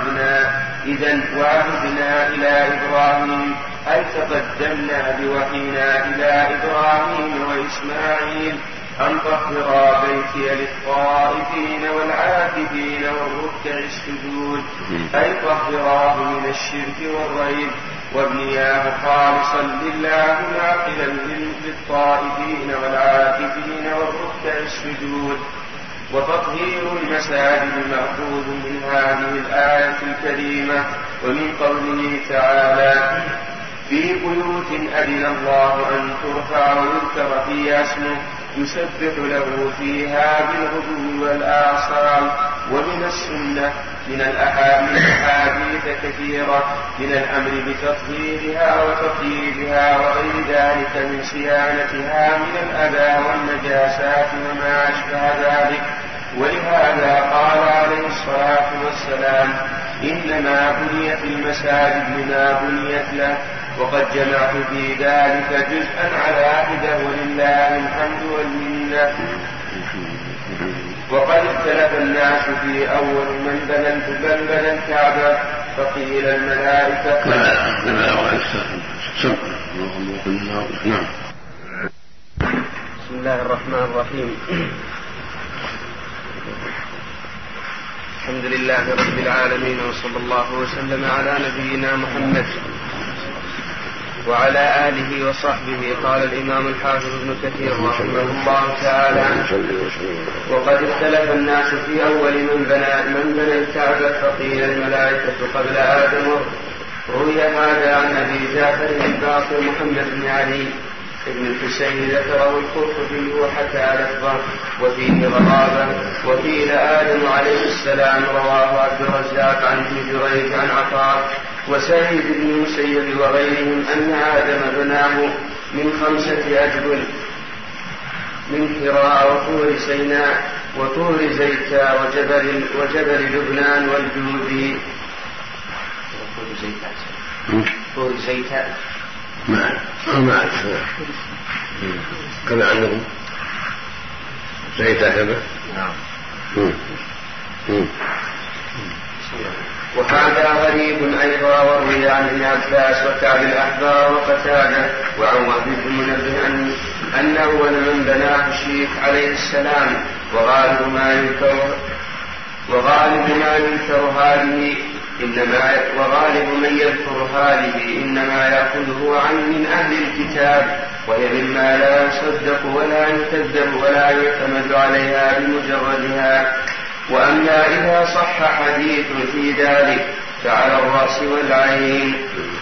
وعهدنا إلى إبراهيم، أي تقدمنا بوحينا إلى إبراهيم وإسماعيل أن طهرا بيتي للطائفين والعاكفين والركع السجود، أي طهراه من الشرك والريب، وابنياه خالصا لله ناقلا للطائفين والعاكفين والركع السجود. وتطهير المساجد المأخوذ من هذه الآية الكريمة ومن قوله تعالى: في بيوت أذن الله أن ترفع ويذكر فيها اسمه يسبح له فيها بالغدو والآصال. ومن السنة من الأحاديث كثيرة من الأمر بتطهيرها وتطيبها وغير ذلك من صيانتها من الأذى والنجاسات وما أشبه ذلك. ولهذا قال عليه الصلاة والسلام: إنما بنيت المساجد لما بنيت له. وقد جمعت في ذلك جزءا على حدة ولله الحمد والمنة. وقد اختلف الناس في أول من بنى الكعبة، فقيل الملائكة. بسم الله الرحمن الرحيم. الحمد لله رب العالمين، وصلى الله وسلم على نبينا محمد وعلى آله وصحبه. قال الإمام الحافظ ابن كثير رحمه الله تعالى: وقد اختلف الناس في أول من بنى الكعبة، فقيل الملائكة قبل آدم. روي هذا عن أبي جعفر الباقر محمد بن علي ابن الحسين، ذكره القرطبي وحكى لفظه وفيه غرابة. وقيل آدم عليه السلام، رواه عبد الرزاق عن ابن جريج عن عطاء وسعيد بن المسيب وغيرهم أن آدم بناه من 5 أجبل، من حراء وطور سيناء وطور زيتا وجبل لبنان والجودي. طور زيتا ما كما عندكم زيتا كذا. نعم. وهذا غريب أيضا، وروي عن ابن عباس وكعب الأحبار وقتادة وعن وهب بن منبه أن أول من بناه الشيخ عليه السلام. وغالب من يذكر هذه إنما يأخذه عن من أهل الكتاب، وهي مما لا يصدق ولا يكذب ولا يعتمد عليها بمجردها. وأما إذا صح حديث في ذلك فعلى الرأس والعين.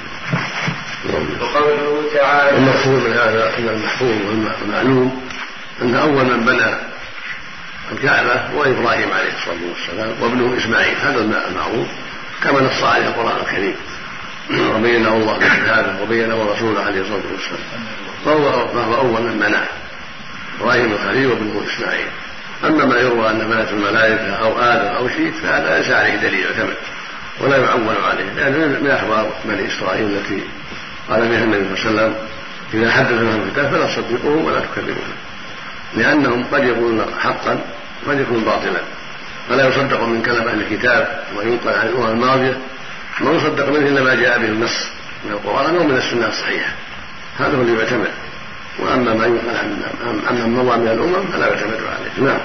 وقوله تعالى: المفهوم من هذا أن المحفوظ والمعلوم أن أول من بنى الكعبة هو إبراهيم عليه الصلاة والسلام وابنه إسماعيل، هذا المعروف كما نص عليه القرآن الكريم وبينه الله بكتابه وبينه رسوله عليه الصلاة والسلام، فهو أول من بناه إبراهيم الخليل وابنه إسماعيل. أما ما يروى أن بنت الملائكة أو آدم أو شيء فهذا ليس عليه دليل يعتمد ولا يعول عليه، لأنه من أخبار بني إسرائيل التي قال بها النبي صلى الله عليه وسلم: إذا حدث لهم الكتاب فلا تصدقوهم ولا تكذبوهم، لأنهم قد يقولون حقا وقد يكون باطلا، فلا يصدق من كلام أهل الكتاب وينقل عن الأمم الماضية ما يصدق منه إلا ما جاء به النص من القرآن أو من السنة الصحيحة، هذا هو اللي يعتمد. وأما ما ينقل عن من مضى من الأمم فلا يعتمد عليه. نعم.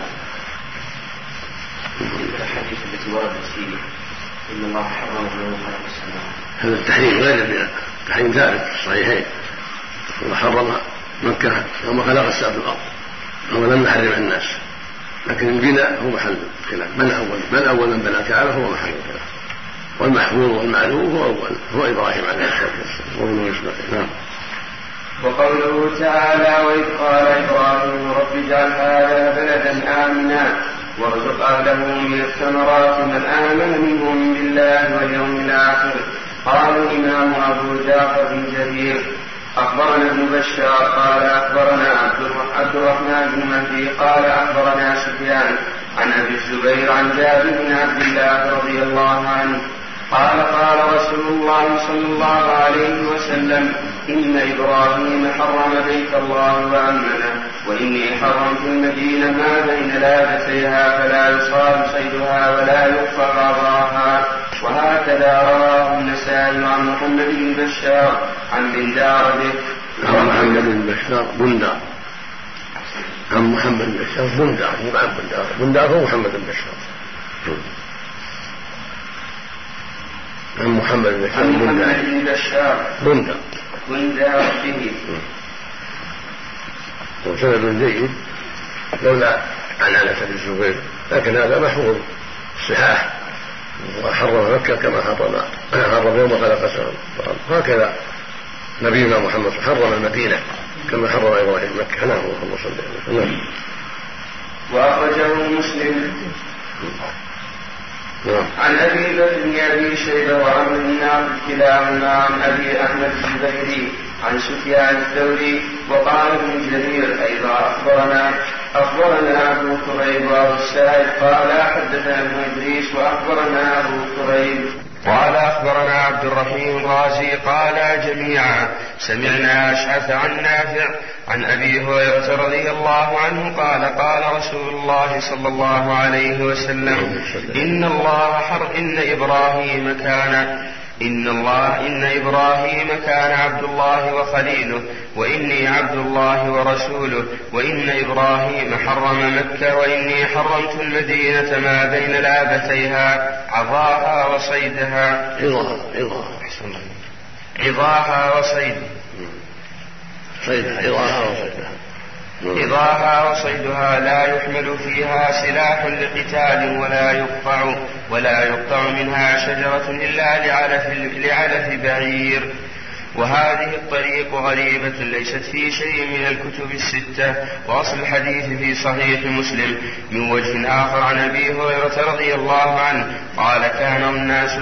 الحديث التي ورد فيه إن الله حرمه يوم خلق السماوات، هذا التحريم غير البناء، التحريم ثابت في الصحيحين. الله حرم مكة يوم خلق السماء في الأرض، هو لم يحرم الناس، لكن البناء هو محل الخلاف. من أول من بنى الكعبة هو محل الخلاف، والمحفوظ والمعلوم هو إبراهيم عليه الصلاة والسلام وابنه إسماعيل. نعم. وقوله تعالى: وإذ قال إبراهيم رب اجعل هذا بلدا آمنا وارزق أهله من الثمرات من آمن منهم بالله واليوم الآخر. قال الإمام أبو جعفر بن جرير: أخبرنا ابن بشار قال أخبرنا عبد الرحمن بن مهدي قال أخبرنا سفيان عن أبي الزبير عن جابر بن عبد الله رضي الله عنه قال: قال رسول الله صلى الله عليه وسلم: إن إبراهيم حرم بيت الله وأمنه، وإني حرمت المدينة ما بين لابتيها فلا يصاد صيدها ولا يخفى غضاها. وهكذا رواه النسائي عن محمد بن بشار عن بندار به. عن محمد بن بشار بندار، عن محمد بن بشار بندار، مو عن بندار. بندار هو محمد بن بشار. عن محمد بن بشار بندار به. وسند جيد لولا عن أنس بن الزبير، لكن هذا محفوظ الصحاح. وحرم مكة كما حرم يوم خلق السماوات والأرض. هكذا نبينا محمد حرم المدينة كما حرم إبراهيم مكة. نعم. اللهم صل على وسلم. وأخرجه مسلم عن أبي بكر بن أبي شيبة وعمرو بن عبد كلاهما عن أبي أحمد الزبيري عن سفيان الثوري. وقال ابن جرير أيضا أخبرنا أبو كريب وأبو السائب قال حدثنا ابن إدريس وأخبرنا أبو كريب قال أخبرنا عبد الرحيم الرازي قال جميعا سمعنا أشعث عن نافع عن أبي هريرة رضي الله عنه قال: قال رسول الله صلى الله عليه وسلم: إن إبراهيم كان عبد الله وخليله، وإني عبد الله ورسوله، وإن إبراهيم حرم مكة، وإني حرمت المدينة ما بين لابتيها عظاها وصيدها عظاها وصيدها لا يحمل فيها سلاح لقتال ولا يقطع منها شجرة إلا لعلف بعير. وهذه الطريق غريبة ليست في شيء من الكتب الستة. وأصل الحديث في صحيح مسلم من وجه آخر عن أبي هريرة رضي الله عنه قال: كان الناس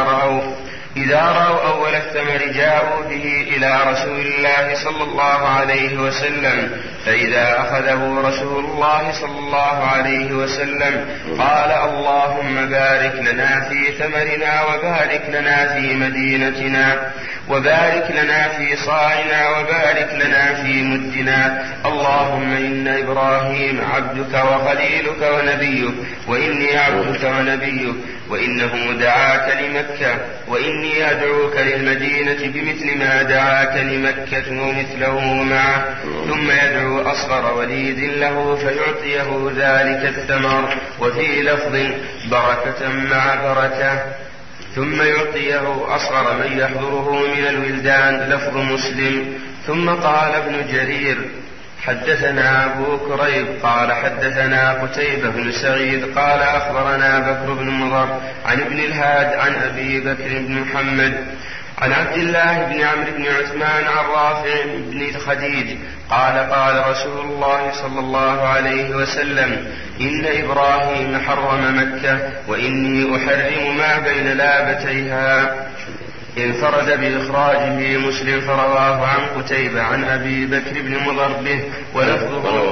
إذا رأوا أول الثمر جاءوا به إلى رسول الله صلى الله عليه وسلم، فإذا أخذه رسول الله صلى الله عليه وسلم قال: اللهم بارك لنا في ثمرنا، وبارك لنا في مدينتنا، وبارك لنا في صاعنا، وبارك لنا في مدنا. اللهم إن إبراهيم عبدك وخليلك ونبيك، وإني عبدك ونبيك، وإنه دعاك لمكة، وإني أدعوك للمدينة بمثل ما دعاك لمكة ومثله معه. ثم يدعو أصغر وليد له فيعطيه ذلك الثمر. وفي لفظ بركة مع بركة. ثم يعطيه أصغر من يحضره من الولدان. لفظ مسلم. ثم قال ابن جرير: حدثنا أبو كريب قال حدثنا قتيبة بن سعيد قال أخبرنا بكر بن مضر عن ابن الهاد عن أبي بكر بن محمد عن عبد الله بن عمرو بن عثمان عن رافع بن خديج قال: قال رسول الله صلى الله عليه وسلم: إن إبراهيم حرم مكة، وإني أحرم ما بين لابتيها. انفرد بإخراجه مسلم فرواه عن قتيبة عن أبي بكر بن مضر به ولفظه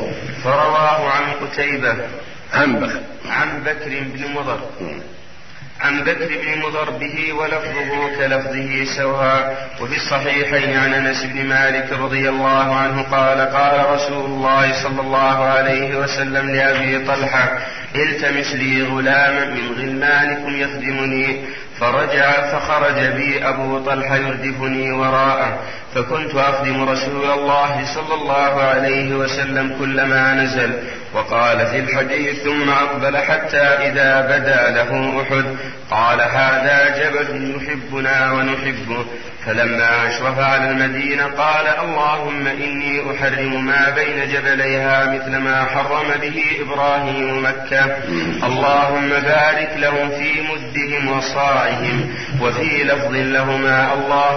فرواه عن قتيبة عن بكر بن مضر عن بكر بن مضر به ولفظه كلفظه سواء. وفي الصحيحين عن أنس بن مالك رضي الله عنه قال قال رسول الله صلى الله عليه وسلم لأبي طلحة التمس لي غلاما من غلمانكم يخدمني، فخرج بي أبو طلحة يردفني وراءه، فكنت أخدم رسول الله صلى الله عليه وسلم كلما نزل. وقال في الحديث ثم أقبل حتى إذا بدا له أحد قال هذا جبل يحبنا ونحبه. فلما أشرف على المدينة قال اللهم إني أحرم ما بين جبليها مثل ما حرم به إبراهيم مكة، اللهم بارك لهم في مدهم وصاعهم. وفي لفظ لهما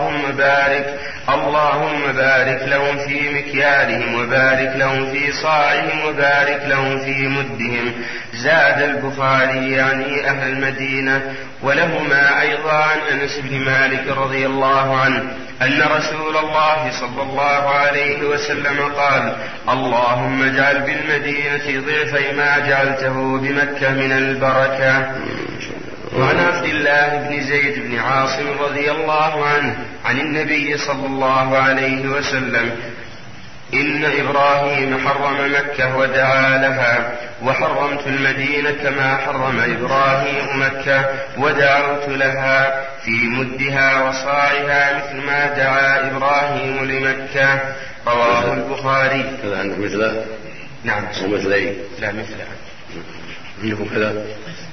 اللهم بارك لهم في مكيالهم وبارك لهم في صاعهم وبارك لهم في مدهم. زاد البخاري يعني أهل المدينة. ولهما أيضا عن أنس بن مالك رضي الله عنه أن رسول الله صلى الله عليه وسلم قال اللهم اجعل بالمدينة ضعفي ما جعلته بمكة من البركة. وعن عبد الله بن زيد بن عاصم رضي الله عنه عن النبي صلى الله عليه وسلم إن إبراهيم حرم مكة ودعا لها، وحرمت المدينة كما حرم إبراهيم مكة ودعوت لها في مدها وصاعها مثل ما دعا إبراهيم لمكة. رواه البخاري. هذا عندك مثله؟ نعم. ومثلين؟ لا مثله. عندكم كذا؟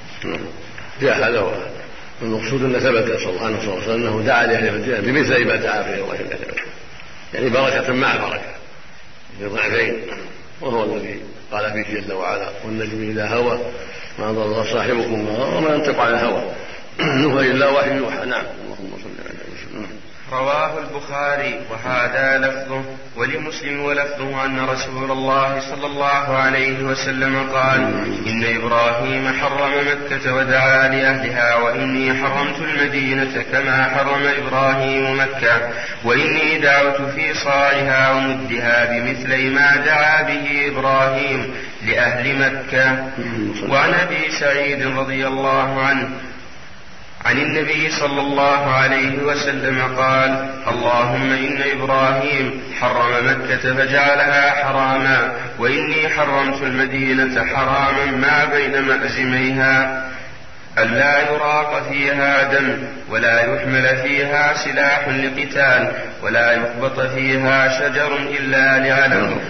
جاء هذا هو المقصود أن ثبت صلى الله عليه وسلم أنه دعا لأهل المدينة بمثل ما دعا فيه الله يعني بركة مع بركة بضعفين، وهو الذي قال فيه جل وعلا والنجم إذا هوى ما ضل صاحبكم وما ينطق عن الهوى إن هو إلا وحي يوحى. نعم. اللهم صل على وسلم. رواه البخاري وهذا لفظه. ولمسلم ولفظه أن رسول الله صلى الله عليه وسلم قال إن إبراهيم حرم مكة ودعا لأهلها، وإني حرمت المدينة كما حرم إبراهيم مكة، وإني دعوت في صاعها ومدها بمثل ما دعا به إبراهيم لأهل مكة. وعن أبي سعيد رضي الله عنه عن النبي صلى الله عليه وسلم قال اللهم إن إبراهيم حرم مكة فجعلها حراما، وإني حرمت المدينة حراما ما بين مأزميها، ألا يراق فيها دم ولا يحمل فيها سلاح لقتال ولا يخبط فيها شجر إلا لعلم.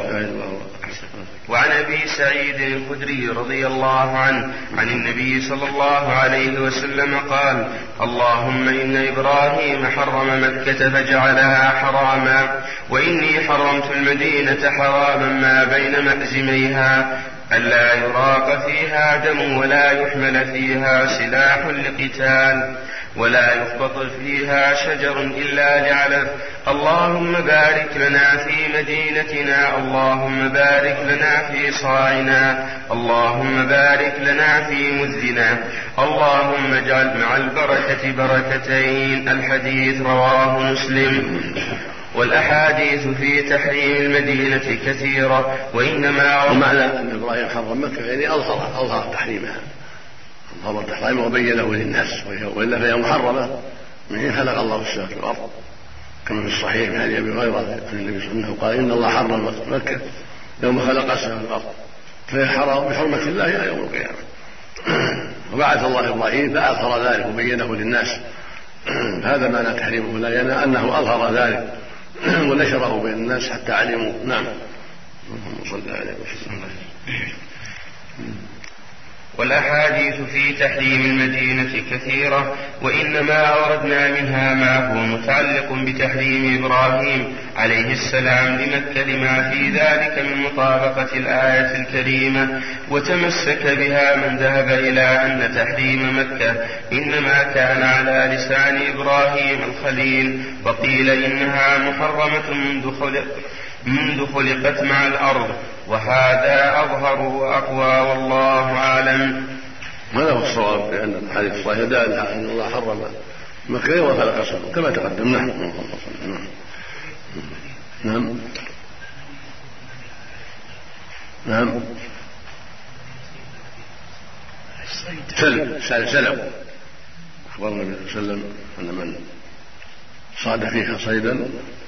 وعن أبي سعيد الخدري رضي الله عنه عن النبي صلى الله عليه وسلم قال اللهم إن إبراهيم حرم مكة فجعلها حراما، وإني حرمت المدينة حراما ما بين مأزميها، ألا يراق فيها دم ولا يحمل فيها سلاح لقتال ولا يخبط فيها شجر إلا لعلف. اللهم بارك لنا في مدينتنا، اللهم بارك لنا في صاعنا، اللهم بارك لنا في مدنا، اللهم اجعل مع البركة بركتين. الحديث رواه مسلم. والأحاديث في تحريم المدينة كثيرة، وإنما معنى أن إبراهيم حرم مكة يعني أظهر تحريمها، أظهر تحريمها وبينه للناس، وإلا فهي محرمة من حين خلق الله السماوات والأرض، كما في الصحيح من حديث أبي هريرة عن النبي صلى الله عليه وسلم قال إن الله حرم مكة يوم خلق السماوات والأرض، فهي حرام بحرمة الله إلى يوم القيامة. وبعث الله إبراهيم فأظهر ذلك وبينه للناس، هذا معنى تحريمه، لا يعني أنه أظهر ذلك ونشره بين الناس حتى علموا. نعم. صلى الله عليه وسلم. والأحاديث في تحريم المدينة كثيرة، وإنما أوردنا منها ما هو متعلق بتحريم إبراهيم عليه السلام لمكة لما في ذلك من مطابقة الآية الكريمة. وتمسك بها من ذهب إلى أن تحريم مكة إنما كان على لسان إبراهيم الخليل، وقيل إنها محرمة منذ خلقت مع الأرض، وهذا أظهر وأقوى والله أعلم. هذا هو الصواب، لأن الحديث الصحيح دال على أن الله حرم مكة وخلق السماء كما تقدم. نعم. سلم أخبر النبي صلى الله عليه وسلم أن من صاد فيها صيدا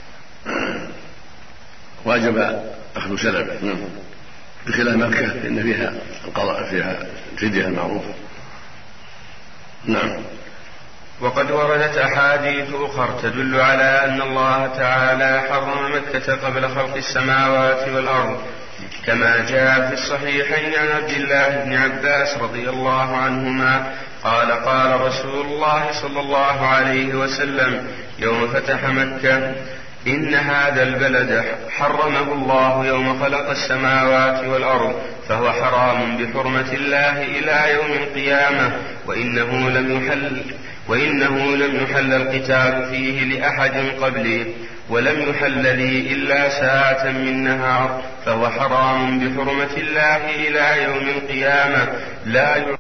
وجب أخذ سلبه، بخلاف مكة فإن فيها القضاء، فيها الفدية المعروفة. نعم. وقد وردت أحاديث أخرى تدل على أن الله تعالى حرم مكة قبل خلق السماوات والأرض، كما جاء في الصحيحين عن عبد الله بن عباس رضي الله عنهما قال قال رسول الله صلى الله عليه وسلم يوم فتح مكة: إن هذا البلد حرمه الله يوم خلق السماوات والأرض، فهو حرام بحرمة الله إلى يوم القيامة، وإنه لم يحل القتال فيه لأحد قبلي، ولم يحل لي إلا ساعة من نهار، فهو حرام بحرمة الله إلى يوم القيامة، لا